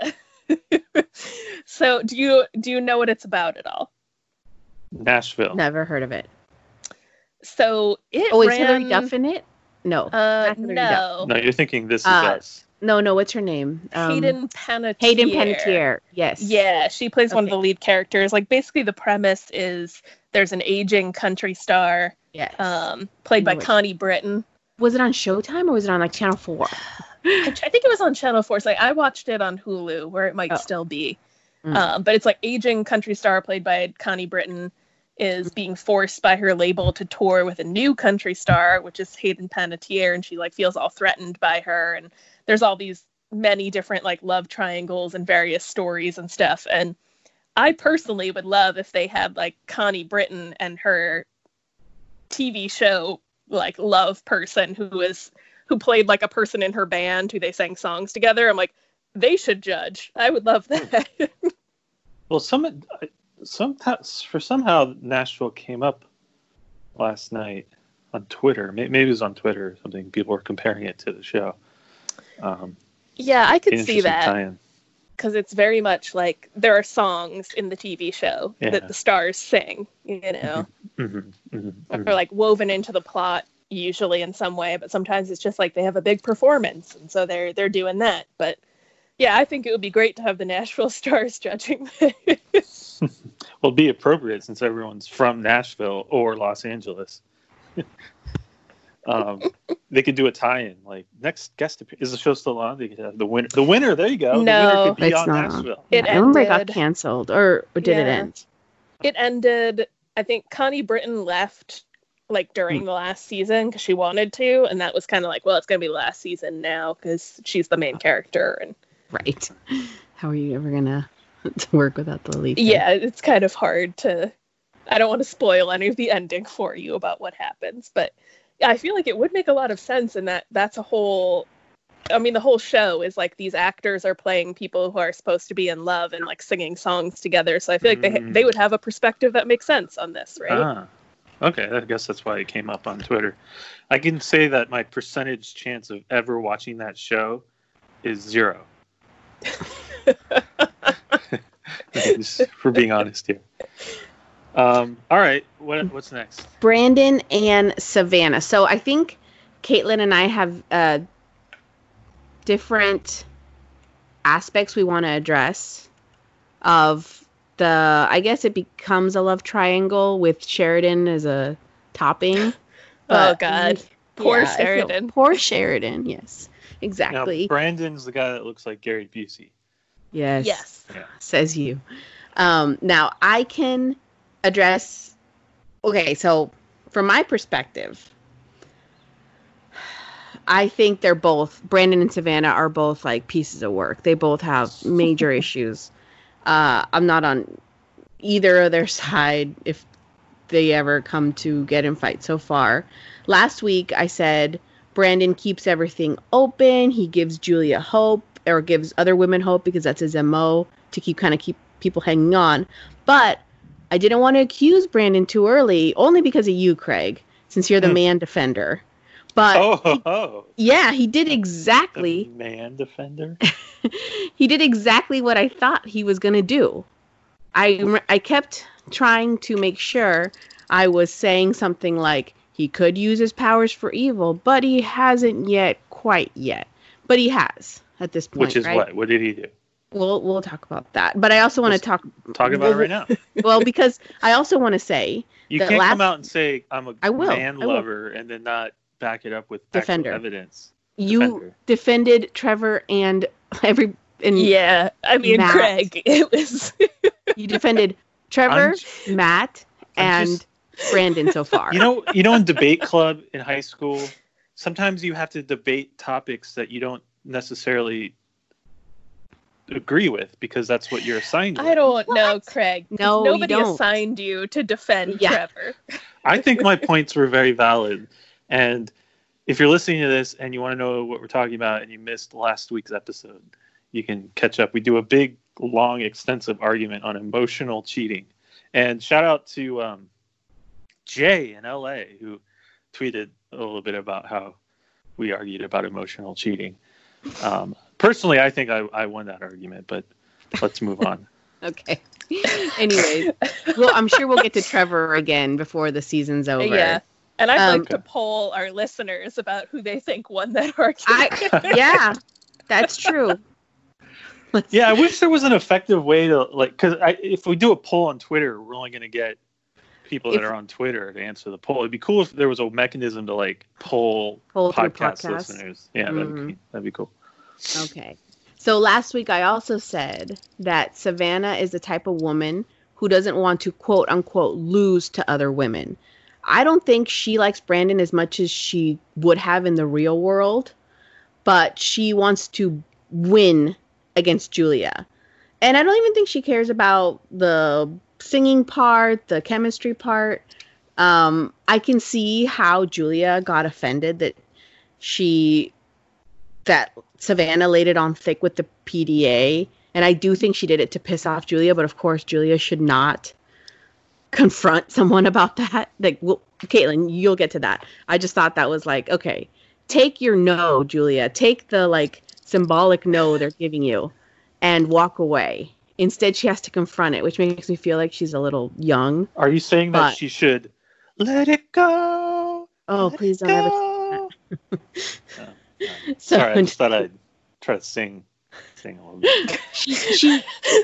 So do you do you know what it's about at all? Nashville. Never heard of it. So it Oh, is ran, Hillary Duff in it? No. Uh, not Hillary Duff. no. No, you're thinking This Is Uh, Us. No, no, what's her name? Um, Hayden Panettiere. Hayden Panettiere, yes. Yeah, she plays one of Okay. the lead characters. Like, basically the premise is there's an aging country star, Yes. um, played by Know it. Connie Britton. Was it on Showtime or was it on like Channel four? I I think it was on Channel four. So like, I watched it on Hulu, where it might Oh. still be. Mm. Um, but it's like aging country star played by Connie Britton is being forced by her label to tour with a new country star, which is Hayden Panettiere, and she like feels all threatened by her. And there's all these many different like love triangles and various stories and stuff. And I personally would love if they had like Connie Britton and her T V show like love person who is who played like a person in her band who they sang songs together. I'm like, they should judge. I would love that. Well, some, some for somehow Nashville came up last night on Twitter. Maybe, maybe it was on Twitter or something. People were comparing it to the show. Um, Yeah, I could see interesting that. tie-in. Because it's very much like there are songs in the T V show Yeah. that the stars sing, you know, Mhm, mhm, or mhm. like woven into the plot usually in some way. But sometimes it's just like they have a big performance, and so they're they're doing that. But yeah, I think it would be great to have the Nashville Stars judging. Well, it'd be appropriate since everyone's from Nashville or Los Angeles. um, they could do a tie-in, like next guest appear- is the show still on? They could have the winner. The winner, there you go. The No. winner could be It's on not on. Nashville. It I remember it got ended- canceled, or, or did it Yeah. end? It ended. I think Connie Britton left like during Hmm. the last season because she wanted to, and that was kind of like, well, it's gonna be last season now because she's the main character, and Right. How are you ever gonna work without the lead? yeah, it's kind of hard to. I don't want to spoil any of the ending for you about what happens, but I feel like it would make a lot of sense, and that that's a whole. I mean, the whole show is like these actors are playing people who are supposed to be in love and like singing songs together. So I feel like they Mm. they would have a perspective that makes sense on this, right? Ah, okay. I guess that's why it came up on Twitter. I can say that my percentage chance of ever watching that show is zero. Just for being honest here. Um, all right. What what's next? Brandon and Savannah. So I think Caitlin and I have uh, different aspects we want to address of the, I guess it becomes a love triangle with Sheridan as a topping. Oh But God, we- poor yeah, I feel- Sheridan. Poor Sheridan, yes. Now, Exactly. Brandon's the guy that looks like Gary Busey. Yes. Yes. Says you. Um, now I can address. Okay, so from my perspective, I think they're both Brandon and Savannah are both like pieces of work. They both have major issues. Uh, I'm not on either of their side if they ever come to get in fights so far. Last week I said Brandon keeps everything open. He gives Julia hope, or gives other women hope, because that's his M O, to keep kind of keep people hanging on. But I didn't want to accuse Brandon too early, only because of you, Craig, since you're the Hmm. man defender. But Oh, ho, ho. yeah, he did The exactly man defender. he did exactly what I thought he was going to do. I I kept trying to make sure I was saying something like he could use his powers for evil, but he hasn't yet quite yet. But he has at this point, Which is right? what? What did he do? We'll we'll talk about that. But I also want to Let's talk Talk about it right now. well because I also want to say You The can't last- come out and say I'm a I will, man I will. lover and then not back it up with actual Defender. evidence. you Defender. defended Trevor and every and Yeah, I mean, Matt. Craig, it was. you defended Trevor, I'm Matt, I'm and just- Brandon so far. You know, you know, in debate club in high school, sometimes you have to debate topics that you don't necessarily agree with because that's what you're assigned. I with. don't know, Craig. 'cause No, you nobody don't. assigned you to defend Yeah. Trevor. I think my points were very valid, and if you're listening to this and you want to know what we're talking about and you missed last week's episode, you can catch up. We do a big, long, extensive argument on emotional cheating, and shout out to um, Jay in L A who tweeted a little bit about how we argued about emotional cheating. Um, personally, I think I, I won that argument, but let's move on. Okay. Anyways, well, I'm sure we'll get to Trevor again before the season's over. Yeah. And I'd Um, like to poll our listeners about who they think won that argument. I, yeah, that's true. Let's Yeah, I wish there was an effective way to like, because if we do a poll on Twitter, we're only going to get people that If- are on Twitter to answer the poll. It'd be cool if there was a mechanism to like poll, Poll through podcast podcasts. listeners. Yeah, that'd, Mhm. be, that'd be cool. Okay. So last week I also said that Savannah is the type of woman who doesn't want to quote unquote lose to other women. I don't think she likes Brandon as much as she would have in the real world, but she wants to win against Julia. And I don't even think she cares about the singing part, the chemistry part. Um, I can see how Julia got offended that she that Savannah laid it on thick with the P D A. And I do think she did it to piss off Julia, but of course Julia should not confront someone about that. Like, well, Caitlin, you'll get to that. I just thought that was like, okay, take your no, Julia. Take the like symbolic no they're giving you and walk away. Instead, she has to confront it, which makes me feel like she's a little young. Are you saying that But- she should let it go? Oh, let please it don't ever. go? Oh, no. So Sorry, I just thought I'd try to sing, sing a little bit. she, she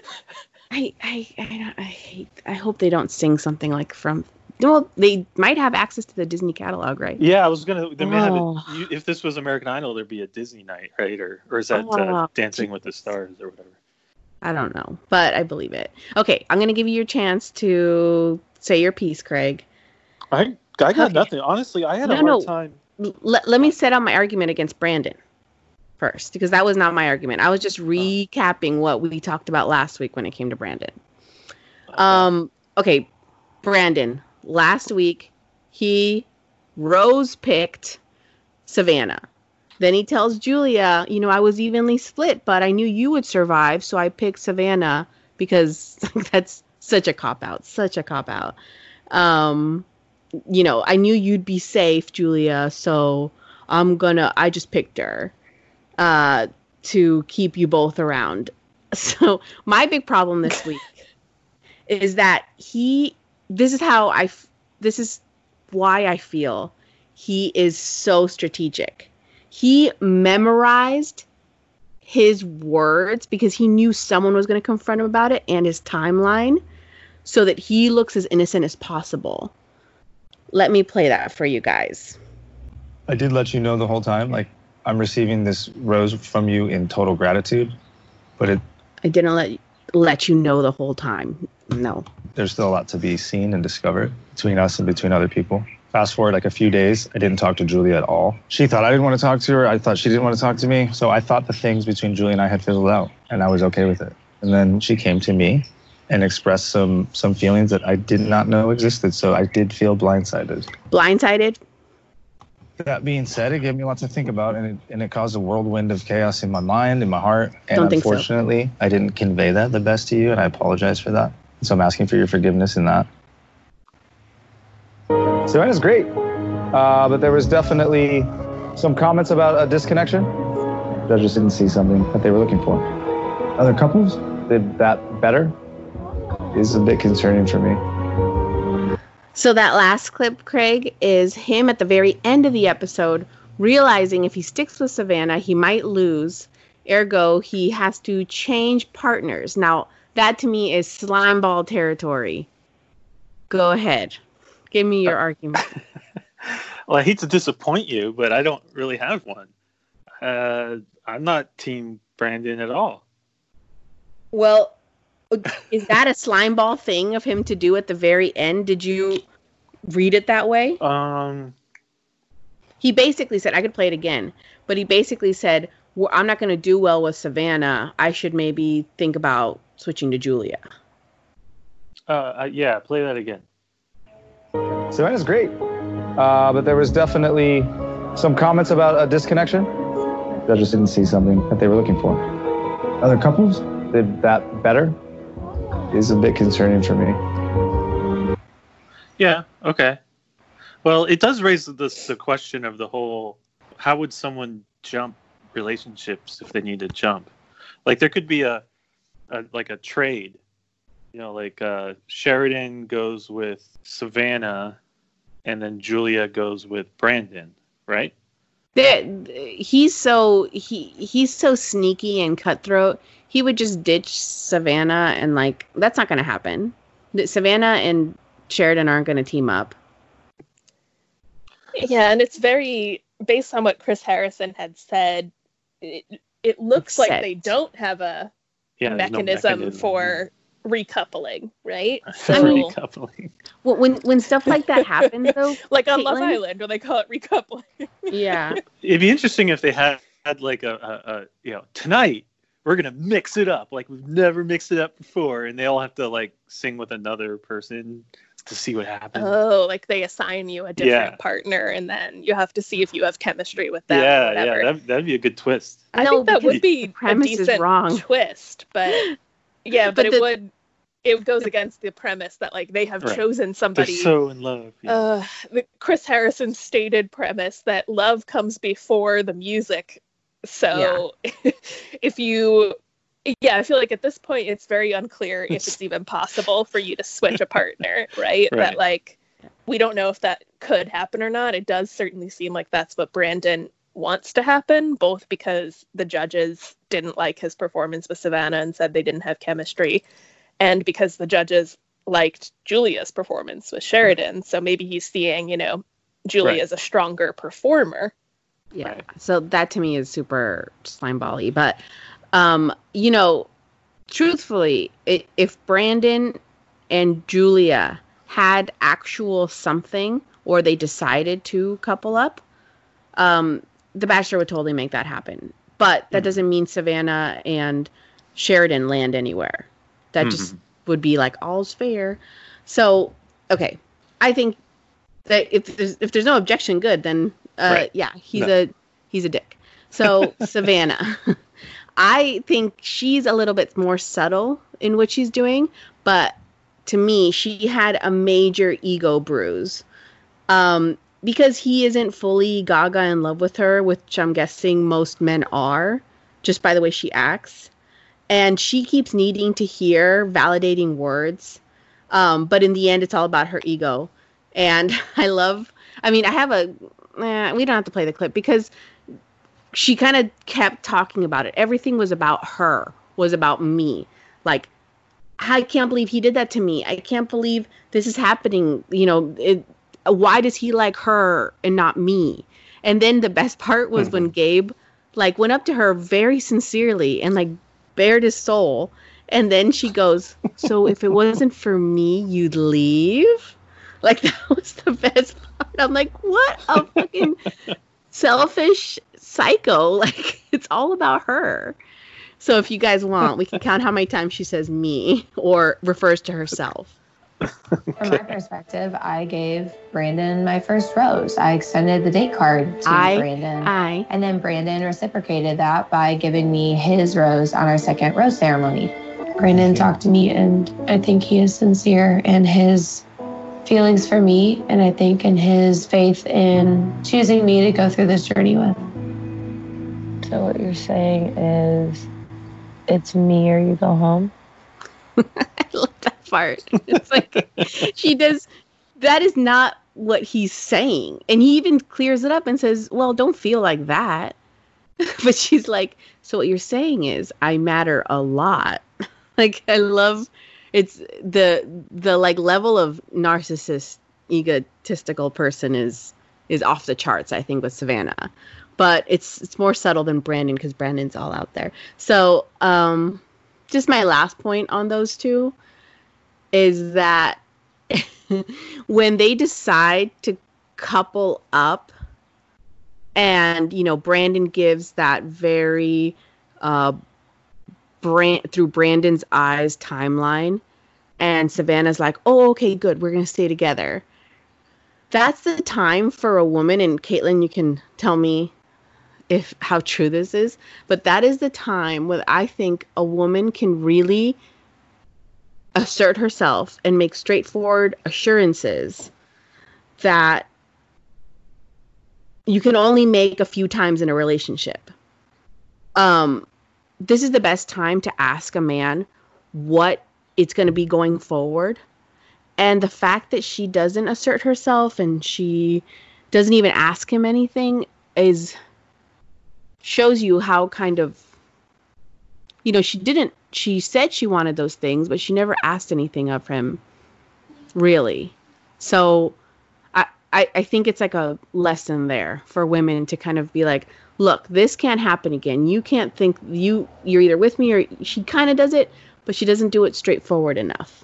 I, I, I, don't- I hate. I hope they don't sing something like from. Well, they might have access to the Disney catalog, right? Yeah, I was gonna. They may have Oh. a, you, if this was American Idol, there'd be a Disney night, right? Or or is that Oh. uh, Dancing with the Stars or whatever? I don't know, but I believe it. Okay, I'm gonna give you your chance to say your piece, Craig. I I got Okay. nothing. Honestly, I had a No, hard no. time. L- let let me set out my argument against Brandon first, because that was not my argument. I was just recapping what we talked about last week when it came to Brandon. Um. Okay, Brandon. Last week, he rose picked Savannah. Then he tells Julia, you know, I was evenly split, but I knew you would survive, so I picked Savannah because that's such a cop out, such a cop out. Um, you know, I knew you'd be safe, Julia, so I'm gonna. I just picked her uh, to keep you both around. So my big problem this week is that he. This is how I. f- This is why I feel he is so strategic. He memorized his words because he knew someone was going to confront him about it and his timeline, so that he looks as innocent as possible. Let me play that for you guys. I did let you know the whole time, like, I'm receiving this rose from you in total gratitude, but it I didn't let let you know the whole time. No. there's still a lot to be seen and discovered between us and between other people. Fast forward like a few days, I didn't talk to Julia at all. She thought I didn't want to talk to her. I thought she didn't want to talk to me. So I thought the things between Julia and I had fizzled out, and I was okay with it. And then she came to me and expressed some some feelings that I did not know existed. So I did feel blindsided. Blindsided? That being said, it gave me a lot to think about, and it, and it caused a whirlwind of chaos in my mind, in my heart. And Don't think so. unfortunately, I didn't convey that the best to you, and I apologize for that. So I'm asking for your forgiveness in that. Savannah's great, uh, but there was definitely some comments about a disconnection. I just didn't see something that they were looking for. Other couples did that better. Is a bit concerning for me. So that last clip, Craig, is him at the very end of the episode realizing if he sticks with Savannah, he might lose. Ergo, he has to change partners. Now, that to me is slimeball territory. Go ahead. Give me your argument. Well, I hate to disappoint you, but I don't really have one. Uh, I'm not Team Brandon at all. Well, is that a slimeball thing of him to do at the very end? Did you read it that way? Um, He basically said, I could play it again, but he basically said, well, I'm not going to do well with Savannah. I should maybe think about switching to Julia. uh, uh, yeah, play that again. Savannah's great, uh, but there was definitely some comments about a disconnection. I just didn't see something that they were looking for. Other couples did that better. Is a bit concerning for me. Yeah, okay. Well, it does raise the, the question of the whole, how would someone jump relationships if they need to jump? Like, there could be a, a like a trade. You know, like uh, Sheridan goes with Savannah, and then Julia goes with Brandon, right? There, he's so he he's so sneaky and cutthroat. He would just ditch Savannah, and like that's not going to happen. Savannah and Sheridan aren't going to team up. Yeah, and it's very based on what Chris Harrison had said. It, it looks Upset. like they don't have a Yeah, there's no mechanism, mechanism. for recoupling, right? For So, recoupling. Well, when when stuff like that happens, though, like on Love Caitlin? Island, where they call it recoupling. yeah, It'd be interesting if they had, had like a, a, a you know tonight we're gonna mix it up like we've never mixed it up before, and they all have to like sing with another person to see what happens. Oh, like they assign you a different Yeah. partner, and then you have to see if you have chemistry with them. or yeah, whatever. yeah, that'd, that'd be a good twist. I No, think that because would be the premise a is decent wrong. twist, but yeah, but, But it the- would it goes against the premise that like they have Right. chosen They're somebody. so in love. Yeah. uh, the Chris Harrison stated premise that love comes before the music. So if you yeah, I feel like at this point it's very unclear if it's even possible for you to switch a partner, right? Right. That like we don't know if that could happen or not. It does certainly seem like that's what Brandon wants to happen, both because the judges didn't like his performance with Savannah and said they didn't have chemistry, and because the judges liked Julia's performance with Sheridan. So maybe he's seeing, you know, Julia Right. as a stronger performer. yeah. Right. So that to me is super slimeball-y. But um, you know, truthfully, it, if Brandon and Julia had actual something, or they decided to couple up, um, The Bachelor would totally make that happen. But that Mhm. doesn't mean Savannah and Sheridan land anywhere. That just Mhm. would be like all's fair. So, okay, I think that if there's if there's no objection, good. Then, uh, Right. yeah, he's No. a he's a dick. So Savannah, I think she's a little bit more subtle in what she's doing, but to me, she had a major ego bruise. Um, because he isn't fully gaga in love with her, which I'm guessing most men are, just by the way she acts. And she keeps needing to hear validating words. Um, but in the end, it's all about her ego. And I love, I mean, I have a, eh, we don't have to play the clip because she kind of kept talking about it. Everything was about her, was about me. Like, I can't believe he did that to me. I can't believe this is happening. You know, it, why does he like her and not me? And then the best part was Mhm. when Gabe like went up to her very sincerely and like bared his soul. And then she goes, so if it wasn't for me, you'd leave? Like, that was the best part. I'm like, what a fucking selfish psycho. Like, it's all about her. So if you guys want, we can count how many times she says me or refers to herself. From my perspective, I gave Brandon my first rose. I extended the date card to I- Brandon. I And then Brandon reciprocated that by giving me his rose on our second rose ceremony. Brandon talked to me, and I think he is sincere in his feelings for me, and I think in his faith in choosing me to go through this journey with. So what you're saying is it's me or you go home? I love that part. It's like she does. That is not what he's saying, and he even clears it up and says, "Well, don't feel like that." But she's like, "So what you're saying is I matter a lot." Like, I love it's the the like level of narcissist, egotistical person is is off the charts. I think with Savannah, but it's it's more subtle than Brandon because Brandon's all out there. So, um. Just my last point on those two is that when they decide to couple up and, you know, Brandon gives that very uh, brand through Brandon's eyes timeline and Savannah's like, oh, okay, good. We're going to stay together. That's the time for a woman. And Caitlin, you can tell me if how true this is, but that is the time when I think a woman can really assert herself and make straightforward assurances that you can only make a few times in a relationship. Um, this is the best time to ask a man what it's going to be going forward. And the fact that she doesn't assert herself and she doesn't even ask him anything is shows you how kind of, you know, she didn't, she said she wanted those things, but she never asked anything of him, really. So I, I, I think it's like a lesson there for women to kind of be like, look, this can't happen again. You can't think you, you're either with me or she kind of does it, but she doesn't do it straightforward enough.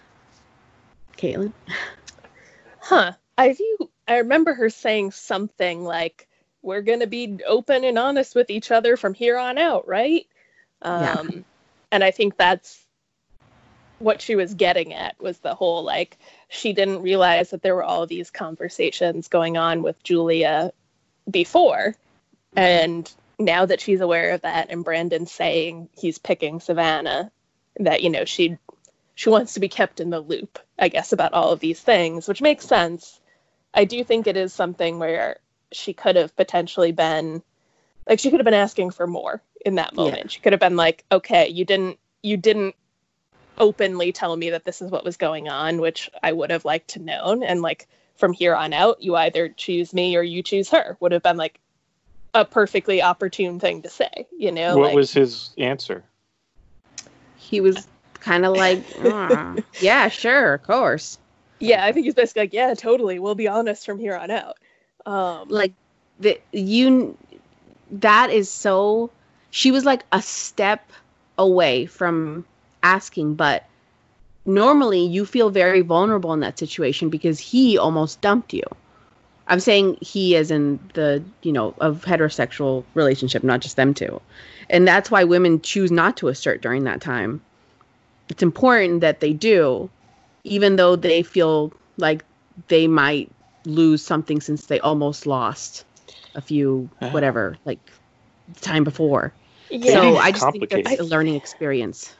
Caitlin? Huh. I view, I remember her saying something like, we're going to be open and honest with each other from here on out, right? Um, yeah. And I think that's what she was getting at, was the whole, like, she didn't realize that there were all these conversations going on with Julia before. And now that she's aware of that and Brandon's saying he's picking Savannah, that, you know, she she wants to be kept in the loop, I guess, about all of these things, which makes sense. I do think it is something where she could have potentially been, like, she could have been asking for more in that moment. Yeah. She could have been like, okay, you didn't, you didn't openly tell me that this is what was going on, which I would have liked to known. And, like, from here on out, you either choose me or you choose her, would have been, like, a perfectly opportune thing to say, you know? What like, was his answer? He was kind of like, uh, yeah, sure, of course. Yeah, I think he's basically like, yeah, totally. We'll be honest from here on out. Um, like, the, you, that is so, she was like a step away from asking, but normally you feel very vulnerable in that situation because he almost dumped you. I'm saying he as in the, you know, of heterosexual relationship, not just them two. And that's why women choose not to assert during that time. It's important that they do, even though they feel like they might lose something since they almost lost a few, whatever, like time before. Yeah. So I just think that's a learning experience.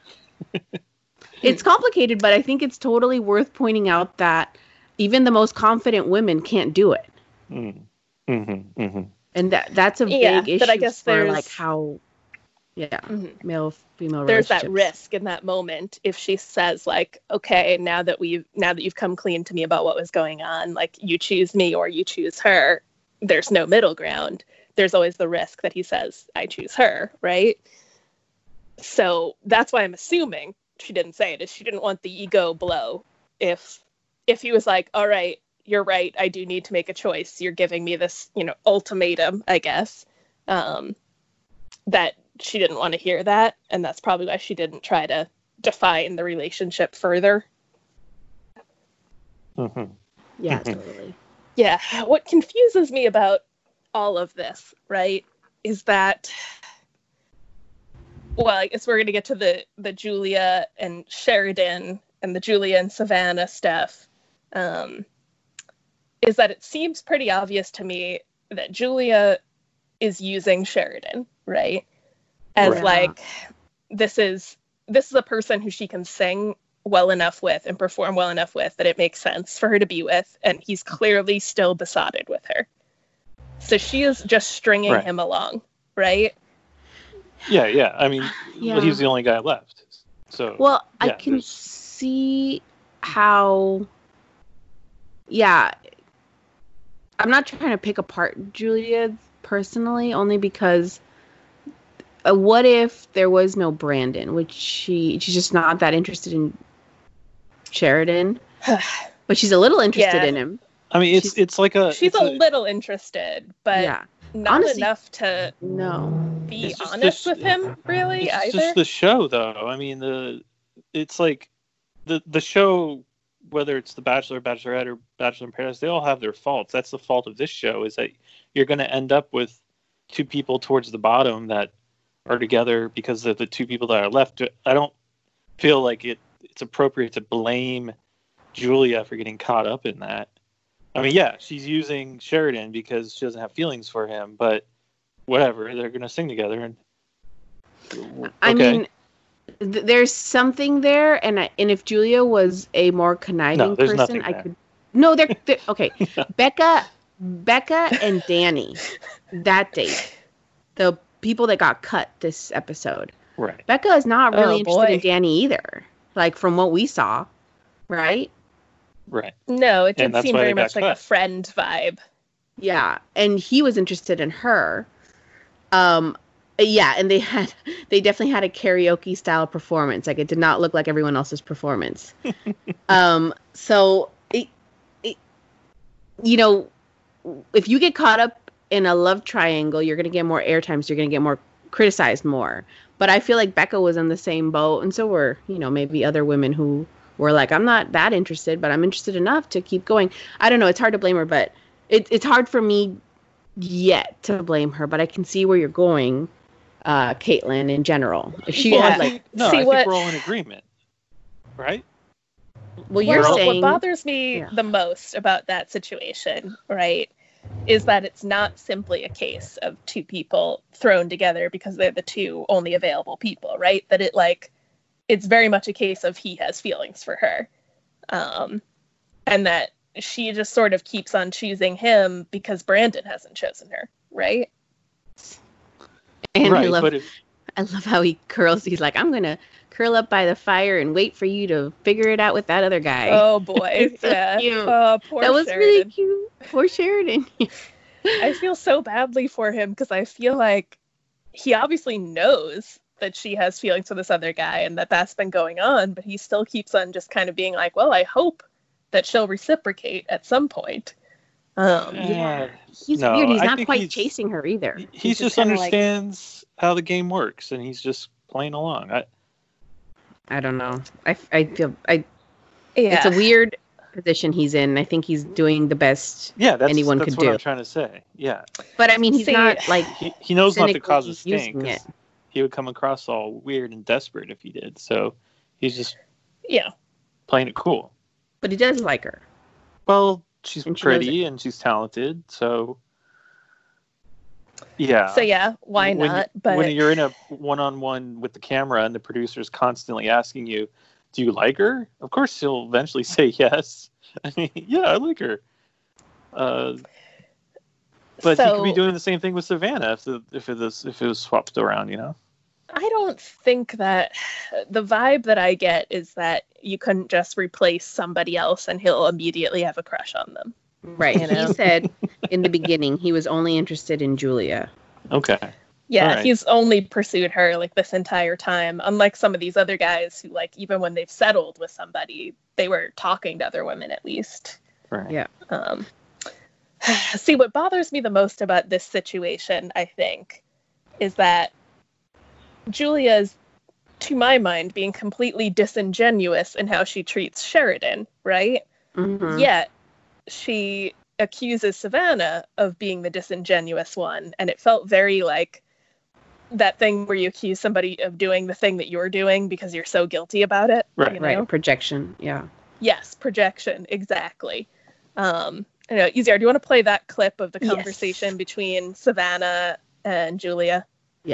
It's complicated, but I think it's totally worth pointing out that even the most confident women can't do it. Mm. Mm-hmm, mm-hmm. And that that's a yeah, big issue but I guess for there's, like how, yeah, mm-hmm. male female there's relationships. that risk in that moment if she says like, okay, now that we've now that you've come clean to me about what was going on, like you choose me or you choose her. There's no middle ground. There's always the risk that he says, I choose her, right? So that's why I'm assuming she didn't say it, is she didn't want the ego blow. If if he was like, all right, you're right, I do need to make a choice. You're giving me this, you know, ultimatum, I guess. Um, that she didn't want to hear that, and that's probably why she didn't try to define the relationship further. Mm-hmm. Yeah, mm-hmm. totally. Yeah, what confuses me about all of this, right, is that, well, I guess we're going to get to the, the Julia and Sheridan and the Julia and Savannah stuff, um, is that it seems pretty obvious to me that Julia is using Sheridan, right? As right. like, this is this is a person who she can sing well enough with and perform well enough with that it makes sense for her to be with, and he's clearly still besotted with her. So she is just stringing right. him along, right? Yeah, yeah. I mean, yeah. well, he's the only guy left. So well, yeah, I can there's... see how. Yeah, I'm not trying to pick apart Julia personally, only because. Uh, what if there was no Brandon, which she she's just not that interested in Sheridan, but she's a little interested yeah. in him. I mean, it's she's, it's like a she's it's a, a little interested, but yeah. not Honestly, enough to no be it's honest the, with him, really. It's either. just the show, though. I mean, the it's like the the show, whether it's The Bachelor, Bachelorette, or Bachelor in Paradise, they all have their faults. That's the fault of this show, is that you're going to end up with two people towards the bottom that are together because of the two people that are left. I don't feel like it it's appropriate to blame Julia for getting caught up in that. I mean, yeah, she's using Sheridan because she doesn't have feelings for him, but whatever, they're going to sing together. And okay. I mean, th- there's something there, and I, and if Julia was a more conniving no, there's person, nothing I there. could. No, they're, they're okay. Becca, Becca, and Danny, that date, the people that got cut this episode. Right. Becca is not really Oh, interested boy. in Danny either. Like from what we saw, right? Right. No, it And did that's seem why very they got much like cut. a friend vibe. Yeah, and he was interested in her. Um, yeah, and they had they definitely had a karaoke style performance. Like it did not look like everyone else's performance. um, so it, it, you know, if you get caught up in a love triangle, you're gonna get more airtime. So you're gonna get more criticized more. But I feel like Becca was in the same boat, and so were you know maybe other women who were like, I'm not that interested, but I'm interested enough to keep going. I don't know. It's hard to blame her, but it, it's hard for me yet to blame her, but I can see where you're going, uh, Caitlin, in general. If she Yeah. had like, No, See I think what- we're all in agreement. Right? well, you're Well, saying, what bothers me Yeah. the most about that situation, right, is that it's not simply a case of two people thrown together because they're the two only available people, right? That it like it's very much a case of he has feelings for her, um, and that she just sort of keeps on choosing him because Brandon hasn't chosen her, right? and I right. love, But if, I love how he curls. He's like, I'm gonna curl up by the fire and wait for you to figure it out with that other guy. Oh boy, It's so yeah. cute. Oh, poor that was Sheridan. really cute. Poor Sheridan. I feel so badly for him because I feel like he obviously knows that she has feelings for this other guy and that that's been going on, but he still keeps on just kind of being like, well, I hope that she'll reciprocate at some point. Um, Yeah. uh, He's No, weird. He's I not think quite he's- chasing her either. he, he just kinda like- understands how the game works, and he's just playing along. I, I don't know. I, I feel I. yeah. It's a weird position he's in. I think he's doing the best yeah, that's, anyone that's could what do. I'm trying to say. Yeah. But I mean, he's See, not like He, he knows not to cynically cause a stink, using 'cause it. he would come across all weird and desperate if he did. So he's just yeah. playing it cool. But he does like her. Well, she's And she knows pretty and she's talented, so yeah. So yeah, why when, not? But when you're in a one-on-one with the camera and the producer's constantly asking you, "Do you like her?" Of course, he'll eventually say yes. I mean, yeah, I like her. Uh, but he could be So- doing the same thing with Savannah if the, if it was if it was swapped around, you know. I don't think that the vibe that I get is that you couldn't just replace somebody else and he'll immediately have a crush on them. Right. You know? He said in the beginning he was only interested in Julia. Okay. Yeah, All right. he's only pursued her like this entire time. Unlike some of these other guys who, like, even when they've settled with somebody, they were talking to other women at least. Right. Yeah. Um, see, what bothers me the most about this situation, I think, is that Julia is, to my mind, being completely disingenuous in how she treats Sheridan, right? Mhm. Yet she accuses Savannah of being the disingenuous one, and it felt very like that thing where you accuse somebody of doing the thing that you're doing because you're so guilty about it. Right. you know? Right. Projection. Yeah. Yes, projection, exactly. Um, I know, Easier, do you want to play that clip of the Yes. conversation between Savannah and Julia? Yeah.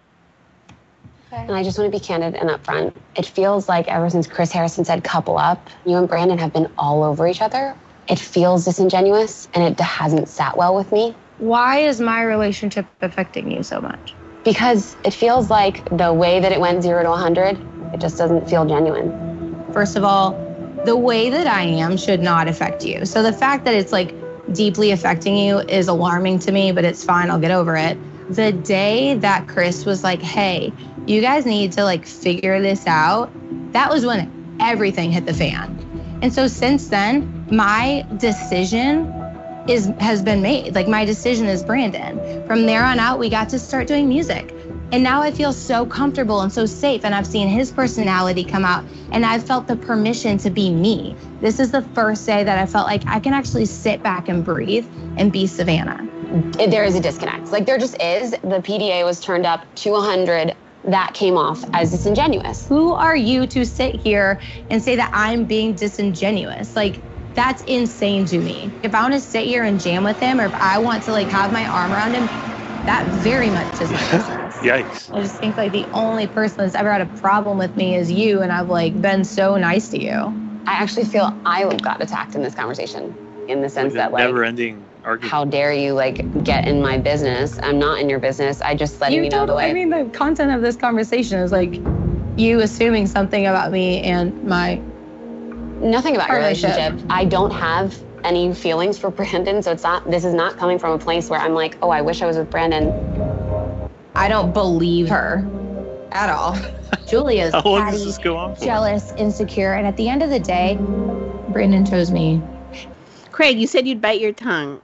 And I just want to be candid and upfront. It feels like ever since Chris Harrison said couple up, you and Brandon have been all over each other. It feels disingenuous and it hasn't sat well with me Why is my relationship affecting you so much? because it feels like the way that it went zero to one hundred, it just doesn't feel genuine. First of all, the way that I am should not affect you. So the fact that it's like deeply affecting you is alarming to me, but it's fine. I'll get over it. The day that Chris was like, hey, you guys need to like figure this out, that was when everything hit the fan. And so since then, my decision is has been made. Like my decision is Brandon. From there on out, we got to start doing music. And now I feel so comfortable and so safe. And I've seen his personality come out and I've felt the permission to be me. This is the first day that I felt like I can actually sit back and breathe and be Savannah. It- there is a disconnect. Like there just is. The P D A was turned up to one hundred. That came off as disingenuous. Who are you to sit here and say that I'm being disingenuous? Like, that's insane to me. If I want to sit here and jam with him or if I want to like have my arm around him, that very much is my business. Yikes. I just think like the only person that's ever had a problem with me is you, and I've like been so nice to you. I actually feel I got attacked in this conversation in the sense Like that a like never-ending argument. how dare you, like, get in my business? I'm not in your business. I just letting you, you know told, the way. I mean, the content of this conversation is like you assuming something about me and my Nothing about your partnership. relationship. I don't have any feelings for Brandon, so it's not. This is not coming from a place where I'm like, oh, I wish I was with Brandon. I don't believe her at all. Julia's How long does catty, this go on for? jealous, insecure, and at the end of the day, Brandon chose me. Craig, you said you'd bite your tongue.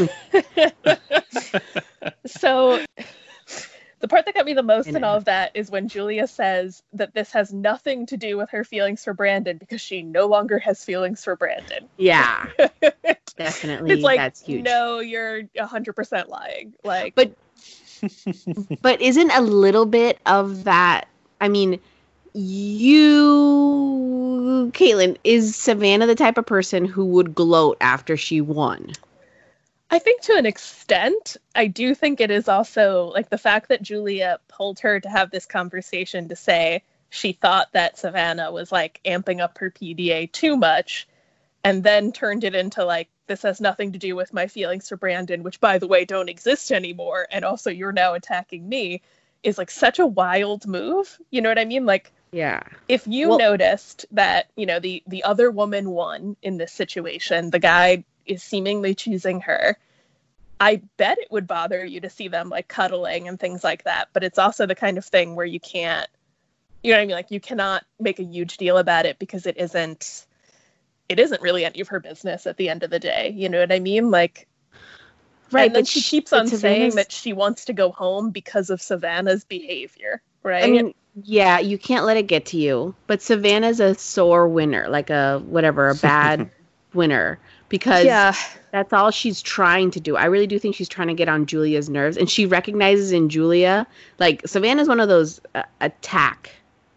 So the part that got me the most in all of that is when Julia says that this has nothing to do with her feelings for Brandon because she no longer has feelings for Brandon. Yeah, definitely. It's like, that's huge. no, you're one hundred percent lying. Like, But but isn't a little bit of that, I mean, you, Caitlin, is Savannah the type of person who would gloat after she won? I think to an extent, I do think it is also like the fact that Julia pulled her to have this conversation to say she thought that Savannah was like amping up her P D A too much and then turned it into like, this has nothing to do with my feelings for Brandon, which by the way, don't exist anymore. And also you're now attacking me is like such a wild move. You know what I mean? Like, Yeah. if you Well- noticed that, you know, the, the other woman won in this situation, the guy is seemingly choosing her, I bet it would bother you to see them like cuddling and things like that. But it's also the kind of thing where you can't, you know what I mean? Like you cannot make a huge deal about it because it isn't, it isn't really any of her business at the end of the day. You know what I mean? Like, Right, and then but she sh- keeps but on saying Savannah's- that she wants to go home because of Savannah's behavior, right? I mean, yeah, you can't let it get to you. But Savannah's a sore winner, like a whatever, a bad winner, because yeah. that's all she's trying to do. I really do think she's trying to get on Julia's nerves, and she recognizes in Julia, like Savannah's one of those uh, attack.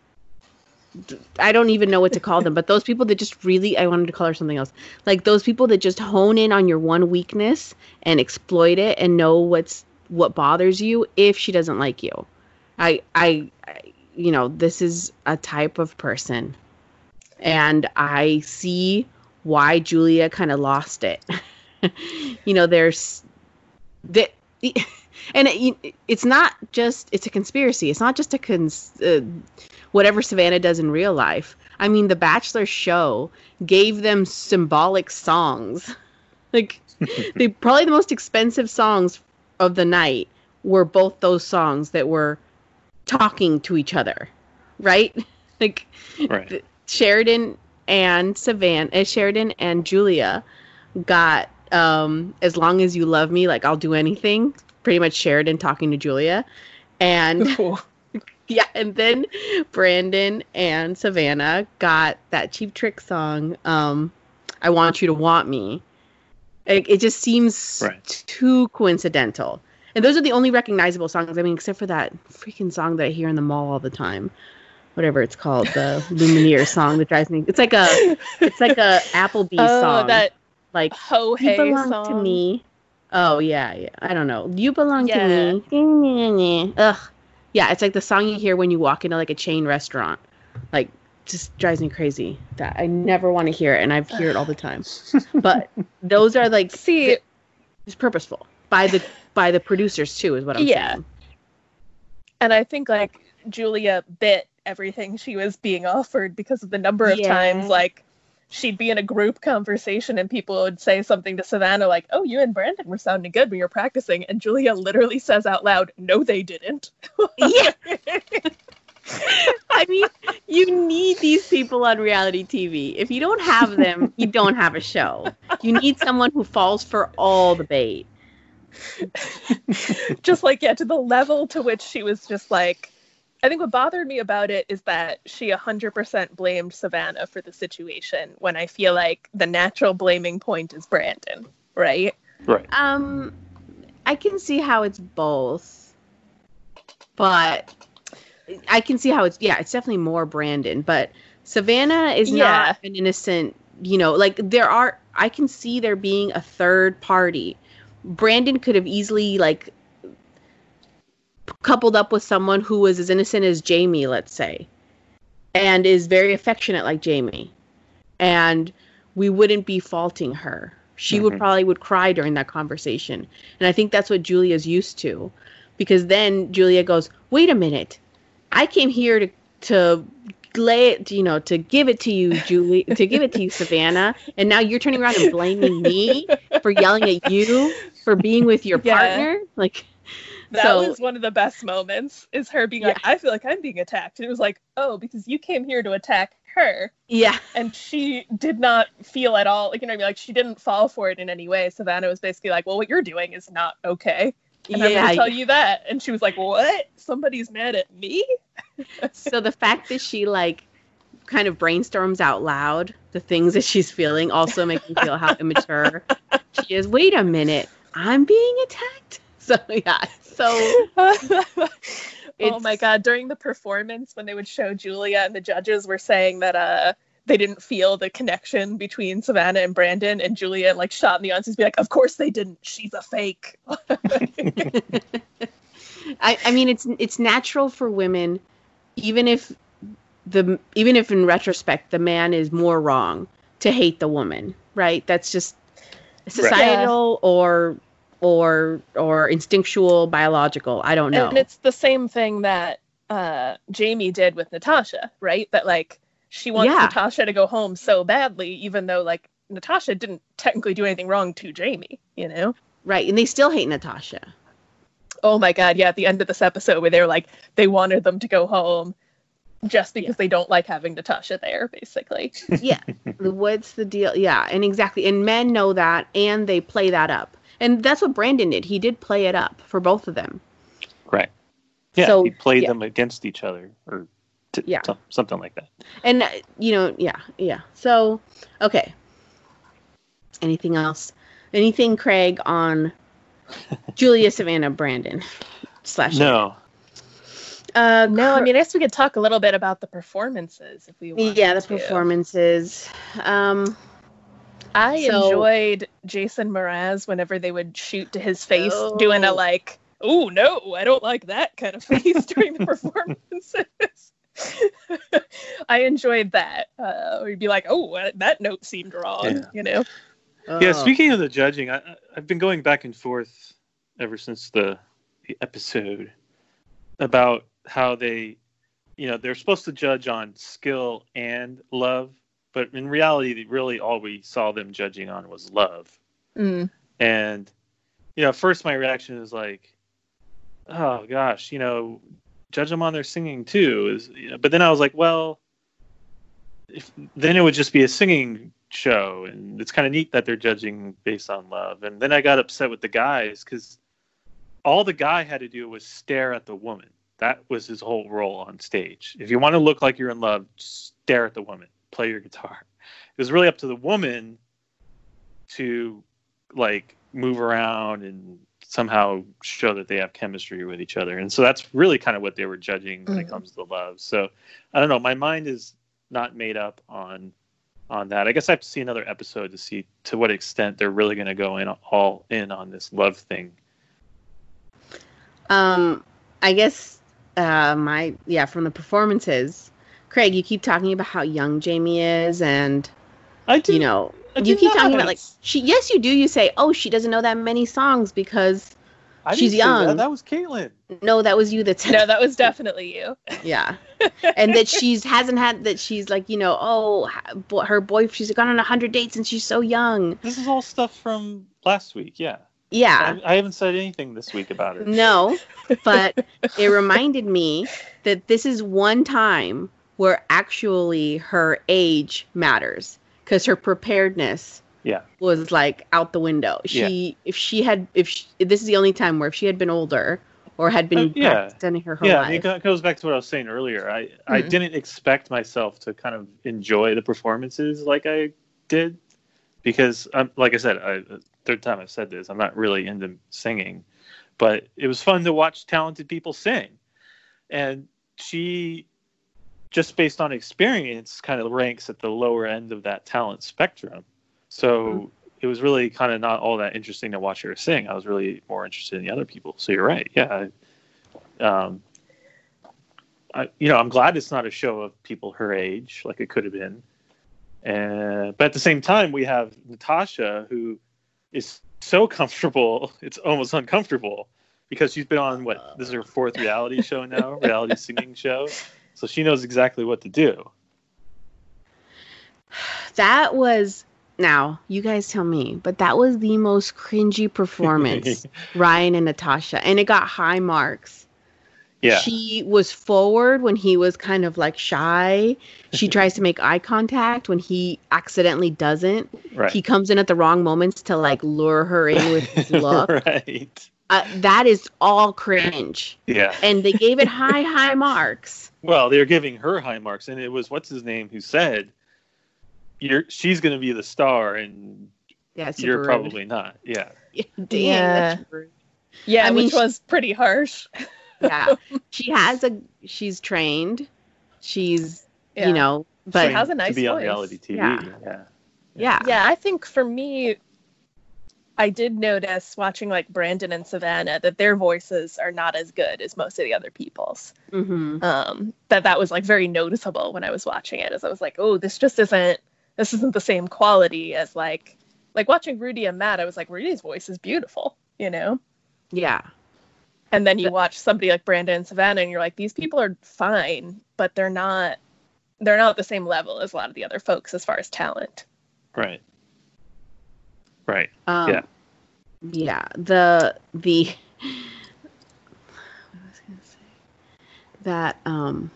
I don't even know what to call them, but those people that just really, I wanted to call her something else. Like those people that just hone in on your one weakness and exploit it and know what's what bothers you if she doesn't like you. I, I, I you know, this is a type of person, and I see why Julia kind of lost it. You know, there's that, and it, it's not just, it's a conspiracy. It's not just a cons, uh, whatever Savannah does in real life. I mean, the Bachelor show gave them symbolic songs. Like, they probably the most expensive songs of the night were both those songs that were talking to each other, right? Like, Right. th- Sheridan and Savannah, uh, Sheridan and Julia got um, As Long As You Love Me, like I'll do anything. Pretty much Sheridan talking to Julia. And yeah, and then Brandon and Savannah got that Cheap Trick song, um, I Want You to Want Me. It, it just seems Right. too coincidental. And those are the only recognizable songs. I mean, except for that freaking song that I hear in the mall all the time. Whatever it's called, the Lumineer song that drives me. It's like a, it's like a Applebee's Oh, song. that like Ho You Hey Belong song. to Me. Oh yeah, yeah. I don't know. You belong Yeah. to me. Ugh. Yeah, it's like the song you hear when you walk into like a chain restaurant. Like, just drives me crazy. That I never want to hear it, and I hear it all the time. But those are like, See, it's purposeful by the by the producers too, is what I'm Yeah. saying. and I think like Julia bit everything she was being offered because of the number of Yeah. times like she'd be in a group conversation and people would say something to Savannah like, oh, you and Brandon were sounding good when you were practicing, and Julia literally says out loud, no they didn't. Yeah. I mean, you need these people on reality T V. If you don't have them, you don't have a show. You need someone who falls for all the bait. Just like, yeah, to the level to which she was just like, I think what bothered me about it is that she one hundred percent blamed Savannah for the situation when I feel like the natural blaming point is Brandon, right? Right. Um, I can see how it's both, but I can see how it's, yeah, it's definitely more Brandon, but Savannah is Yeah. not an innocent, you know, like there are, I can see there being a third party. Brandon could have easily like coupled up with someone who was as innocent as Jamie, let's say, and is very affectionate like Jamie, and we wouldn't be faulting her. She Mm-hmm. would probably would cry during that conversation. And I think that's what Julia's used to. Because then Julia goes, wait a minute. I came here to to lay it, you know, to give it to you, Julie, to give it to you, Savannah. And now you're turning around and blaming me for yelling at you for being with your Yeah. partner. Like, That so, was one of the best moments, is her being like, I feel like I'm being attacked. And it was like, oh, because you came here to attack her. yeah. And she did not feel at all, like, you know what I mean? Like, she didn't fall for it in any way. Savannah was basically like, well, what you're doing is not okay. And I'm going to tell you that. And she was like, what? Somebody's mad at me? So the fact that she, like, kind of brainstorms out loud the things that she's feeling also makes me feel how immature she is. Wait a minute. I'm being attacked? So, yeah. So, oh my God. During the performance, when they would show Julia and the judges were saying that uh, they didn't feel the connection between Savannah and Brandon, and Julia, like, shot in the audience, be like, of course they didn't. She's a fake. I, I mean, it's it's natural for women, even if the even if in retrospect the man is more wrong, to hate the woman, right? That's just societal Yeah. or or or instinctual, biological. I don't know. And it's the same thing that uh, Jamie did with Natasha, right? That, like, she wants Yeah. Natasha to go home so badly, even though, like, Natasha didn't technically do anything wrong to Jamie, you know? Right, and they still hate Natasha. Oh my God, yeah, at the end of this episode where they were like, they wanted them to go home just because they don't like having Natasha there, basically. Yeah. What's the deal? Yeah, and exactly. And men know that, and they play that up. And that's what Brandon did. He did play it up for both of them. Right. Yeah, So, he played yeah. them against each other, or t- Yeah. some- something like that. And, uh, you know, yeah, yeah. So, okay. Anything else? Anything, Craig, on Julia, Savannah, Brandon? Slash. No. Uh, No, I mean, I guess we could talk a little bit about the performances if we want. yeah, the to. performances. Um, I So- enjoyed Jason Mraz whenever they would shoot to his face Oh. doing a, like, oh, no, I don't like that kind of face during the performances. I enjoyed that. Uh, or you'd be like, oh, uh, that note seemed wrong, Yeah. you know? Yeah, oh. speaking of the judging, I, I- I've been going back and forth ever since the, the episode about how they, you know, they're supposed to judge on skill and love, but in reality, really all we saw them judging on was love. Mm. And, you know, at first my reaction is like, oh gosh, you know, judge them on their singing too. Is, you know, but then I was like, well, if, then it would just be a singing show, and it's kind of neat that they're judging based on love. And then I got upset with the guys because all the guy had to do was stare at the woman. That was his whole role on stage. If you want to look like you're in love, just stare at the woman, play your guitar. It was really up to the woman to, like, move around and somehow show that they have chemistry with each other. And so that's really kind of what they were judging when it comes to love. So I don't know. My mind is not made up on on that. I guess I have to see another episode to see to what extent they're really going to go in all in on this love thing. Um, I guess uh, my yeah from the performances, Craig, you keep talking about how young Jamie is, and I do. you know I you do keep talking not. about like she. Yes, you do. You say, oh, she doesn't know that many songs because I she's didn't say young. That. that was Caitlin. no, that was you that said No, that was definitely you. yeah, and that she's hasn't had that she's like you know oh ha- bo- her boy she's gone on a hundred dates and she's so young. This is all stuff from last week. Yeah. Yeah. I, I haven't said anything this week about it. No, but it reminded me that this is one time where actually her age matters because her preparedness Yeah. was like out the window. She, if she had, if she, this is the only time where if she had been older or had been Uh, yeah. practicing her whole Yeah, I mean, life. it go- goes back to what I was saying earlier. I, I Mhm. didn't expect myself to kind of enjoy the performances like I did because, um, like I said, I, third time I've said this, I'm not really into singing, but it was fun to watch talented people sing. And she, just based on experience, kind of ranks at the lower end of that talent spectrum. So Mm-hmm. it was really kind of not all that interesting to watch her sing. I was really more interested in the other people. So you're right. Yeah. I, um, I, you know, I'm glad it's not a show of people her age like it could have been. And, but at the same time, we have Natasha, who is so comfortable, it's almost uncomfortable because she's been on what this is her fourth reality show now, reality singing show. So she knows exactly what to do. That was, now you guys tell me, but that was the most cringy performance, Ryan and Natasha, and it got high marks. Yeah. She was forward when he was kind of like shy. She tries to make eye contact when he accidentally doesn't. Right. He comes in at the wrong moments to like lure her in with his look. Right. Uh, that is all cringe. Yeah. And they gave it high, high marks. Well, they're giving her high marks, and it was what's his name who said, "You're she's going to be the star, and yeah, you're rude. Probably not." Yeah. Damn, Yeah. that's rude. Yeah, I mean, which was pretty harsh. Yeah, she has a. She's trained. She's Yeah. you know, but She has a nice to be on voice. reality T V. Yeah. Yeah. yeah, Yeah, I think for me, I did notice watching like Brandon and Savannah that their voices are not as good as most of the other people's. Mm-hmm. Um, that that was like very noticeable when I was watching it, as I was like, oh, this just isn't this isn't the same quality as like like watching Rudy and Matt. I was like, Rudy's voice is beautiful, you know. Yeah. And then you watch somebody like Brandon and Savannah, and you're like, these people are fine, but they're not they're not at the same level as a lot of the other folks as far as talent. Right. Right. Um, yeah. Yeah. The the what was I gonna say? That um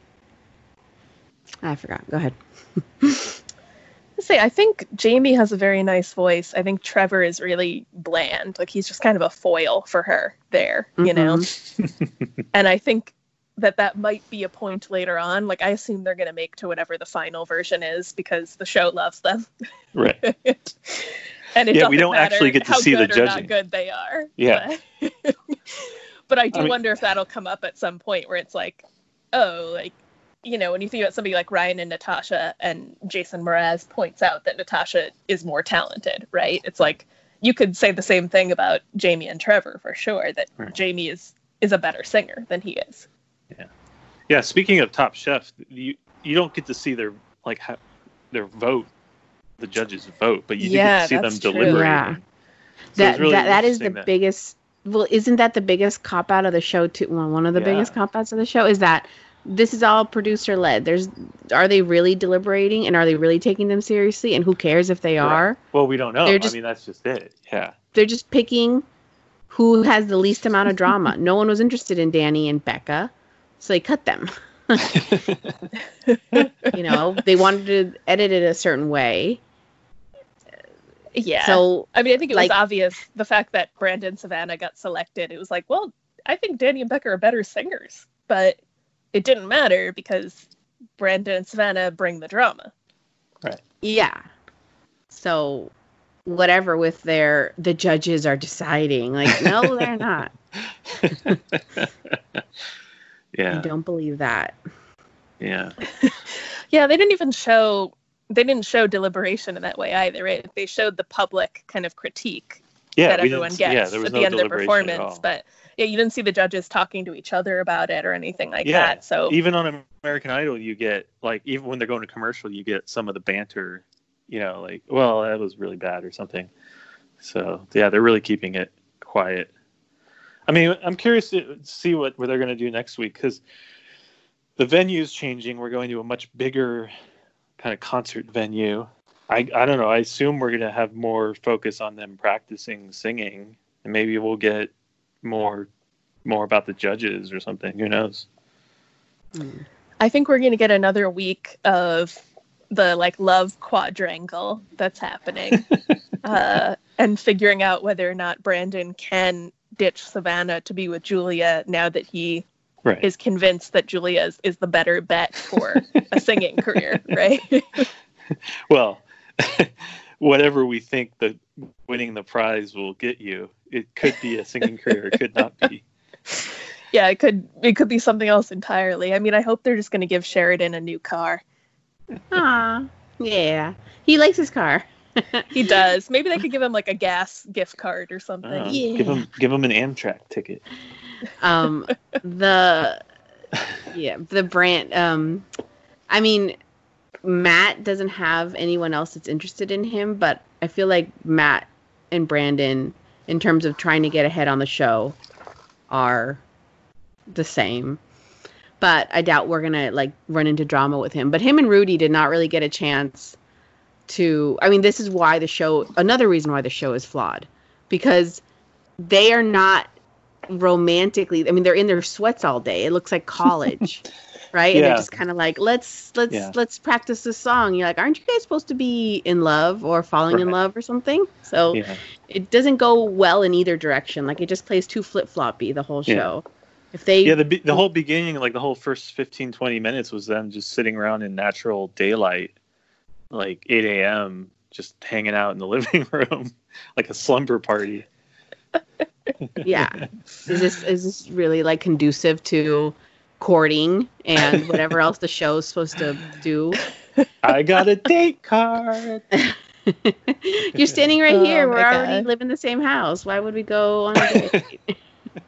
I forgot. Go ahead. Say, I think Jamie has a very nice voice. I think Trevor is really bland. Like he's just kind of a foil for her there, you know? And I think that that might be a point later on. Like I assume they're going to make to whatever the final version is because the show loves them. Right. And it Yeah, we doesn't don't matter actually get to how see the good or not judging. good they are. Yeah. But, but I do I mean- wonder if that'll come up at some point where it's like, oh, like, you know, when you think about somebody like Ryan and Natasha, and Jason Mraz points out that Natasha is more talented, right? It's like you could say the same thing about Jamie and Trevor for sure, that Right. Jamie is is a better singer than he is. Yeah. Speaking of Top Chef, you you don't get to see their like ha- their vote, the judges vote, but you do Yeah, get to see them that's true. deliberating. Yeah. So that it's really that, that is the interesting that- biggest. Well, isn't that the biggest cop out of the show too? Well, one of the Yeah. biggest cop outs of the show is that this is all producer led. There's, are they really deliberating, and are they really taking them seriously? And who cares if they Right. are? Well, we don't know. They're just- I mean, that's just it. Yeah. They're just picking who has the least amount of drama. No one was interested in Danny and Becca, so they cut them. You know, they wanted to edit it a certain way. Yeah. So I mean, I think it like- was obvious the fact that Brandon Savannah got selected. It was like, well, I think Danny and Becca are better singers, but it didn't matter because Brandon and Savannah bring the drama. yeah. So whatever with their the judges are deciding, like, no, they're not. I Yeah. don't believe that. Yeah. Yeah, they didn't even show they didn't show deliberation in that way either, right? They showed the public kind of critique Yeah. that we everyone didn't- gets yeah, there was at no the end of the deliberation at performance, all. but yeah, you didn't see the judges talking to each other about it or anything like Yeah, that. So even on American Idol, you get like even when they're going to commercial, you get some of the banter. You know, like, well, that was really bad or something. So yeah, they're really keeping it quiet. I mean, I'm curious to see what, what they're going to do next week because the venue's changing. We're going to a much bigger kind of concert venue. I I don't know. I assume we're going to have more focus on them practicing singing, and maybe we'll get more more about the judges or something. Who knows? I think we're going to get another week of the like love quadrangle that's happening, uh, and figuring out whether or not Brandon can ditch Savannah to be with Julia now that he Right. is convinced that Julia is, is the better bet for a singing career, right? Well, whatever we think that winning the prize will get you, it could be a singing career, it could not be. Yeah, it could it could be something else entirely. I mean, I hope they're just going to give Sheridan a new car. Aw, yeah. He likes his car. He does. Maybe they could give him like a gas gift card or something. Uh, Yeah. Give him give him an Amtrak ticket. Um, the yeah, the brand. Um, I mean, Matt doesn't have anyone else that's interested in him, but I feel like Matt and Brandon, in terms of trying to get ahead on the show, are the same. But I doubt we're gonna like run into drama with him. But him and Rudy did not really get a chance to. I mean, this is why the show. Another reason why the show is flawed, because they are not romantically. I mean, they're in their sweats all day. It looks like college, right? Yeah. And they're just kind of like, let's let's Yeah. let's practice this song. You're like, aren't you guys supposed to be in love or falling in Right. love or something? So Yeah. it doesn't go well in either direction. Like it just plays too flip floppy the whole Yeah. show. If they Yeah, the be- the whole beginning, like the whole first fifteen, twenty minutes was them just sitting around in natural daylight, like eight a.m., just hanging out in the living room, like a slumber party. yeah, is this is this really like conducive to courting and whatever else the show is supposed to do? I got a date card. You're standing right Oh here. We're my already God. live in the same house. Why would we go on a date?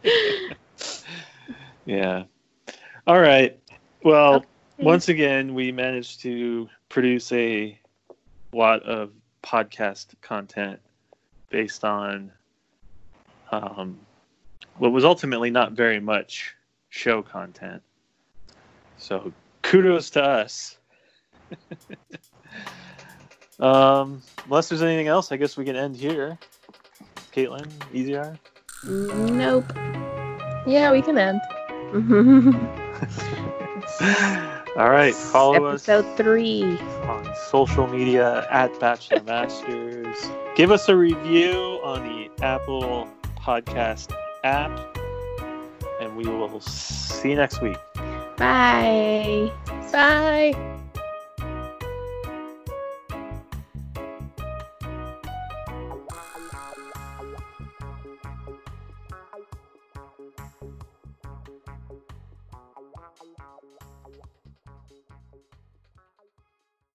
Yeah. All right. Well, Okay. once again, we managed to produce a lot of podcast content based on um, what was ultimately not very much show content. So kudos to us. um, unless there's anything else, I guess we can end here. Caitlin, easier. Nope. Yeah, we can end. All right. Follow us Episode three. on social media at Bachelor Masters. Give us a review on the Apple Podcast app, and we will see you next week. Bye. Bye.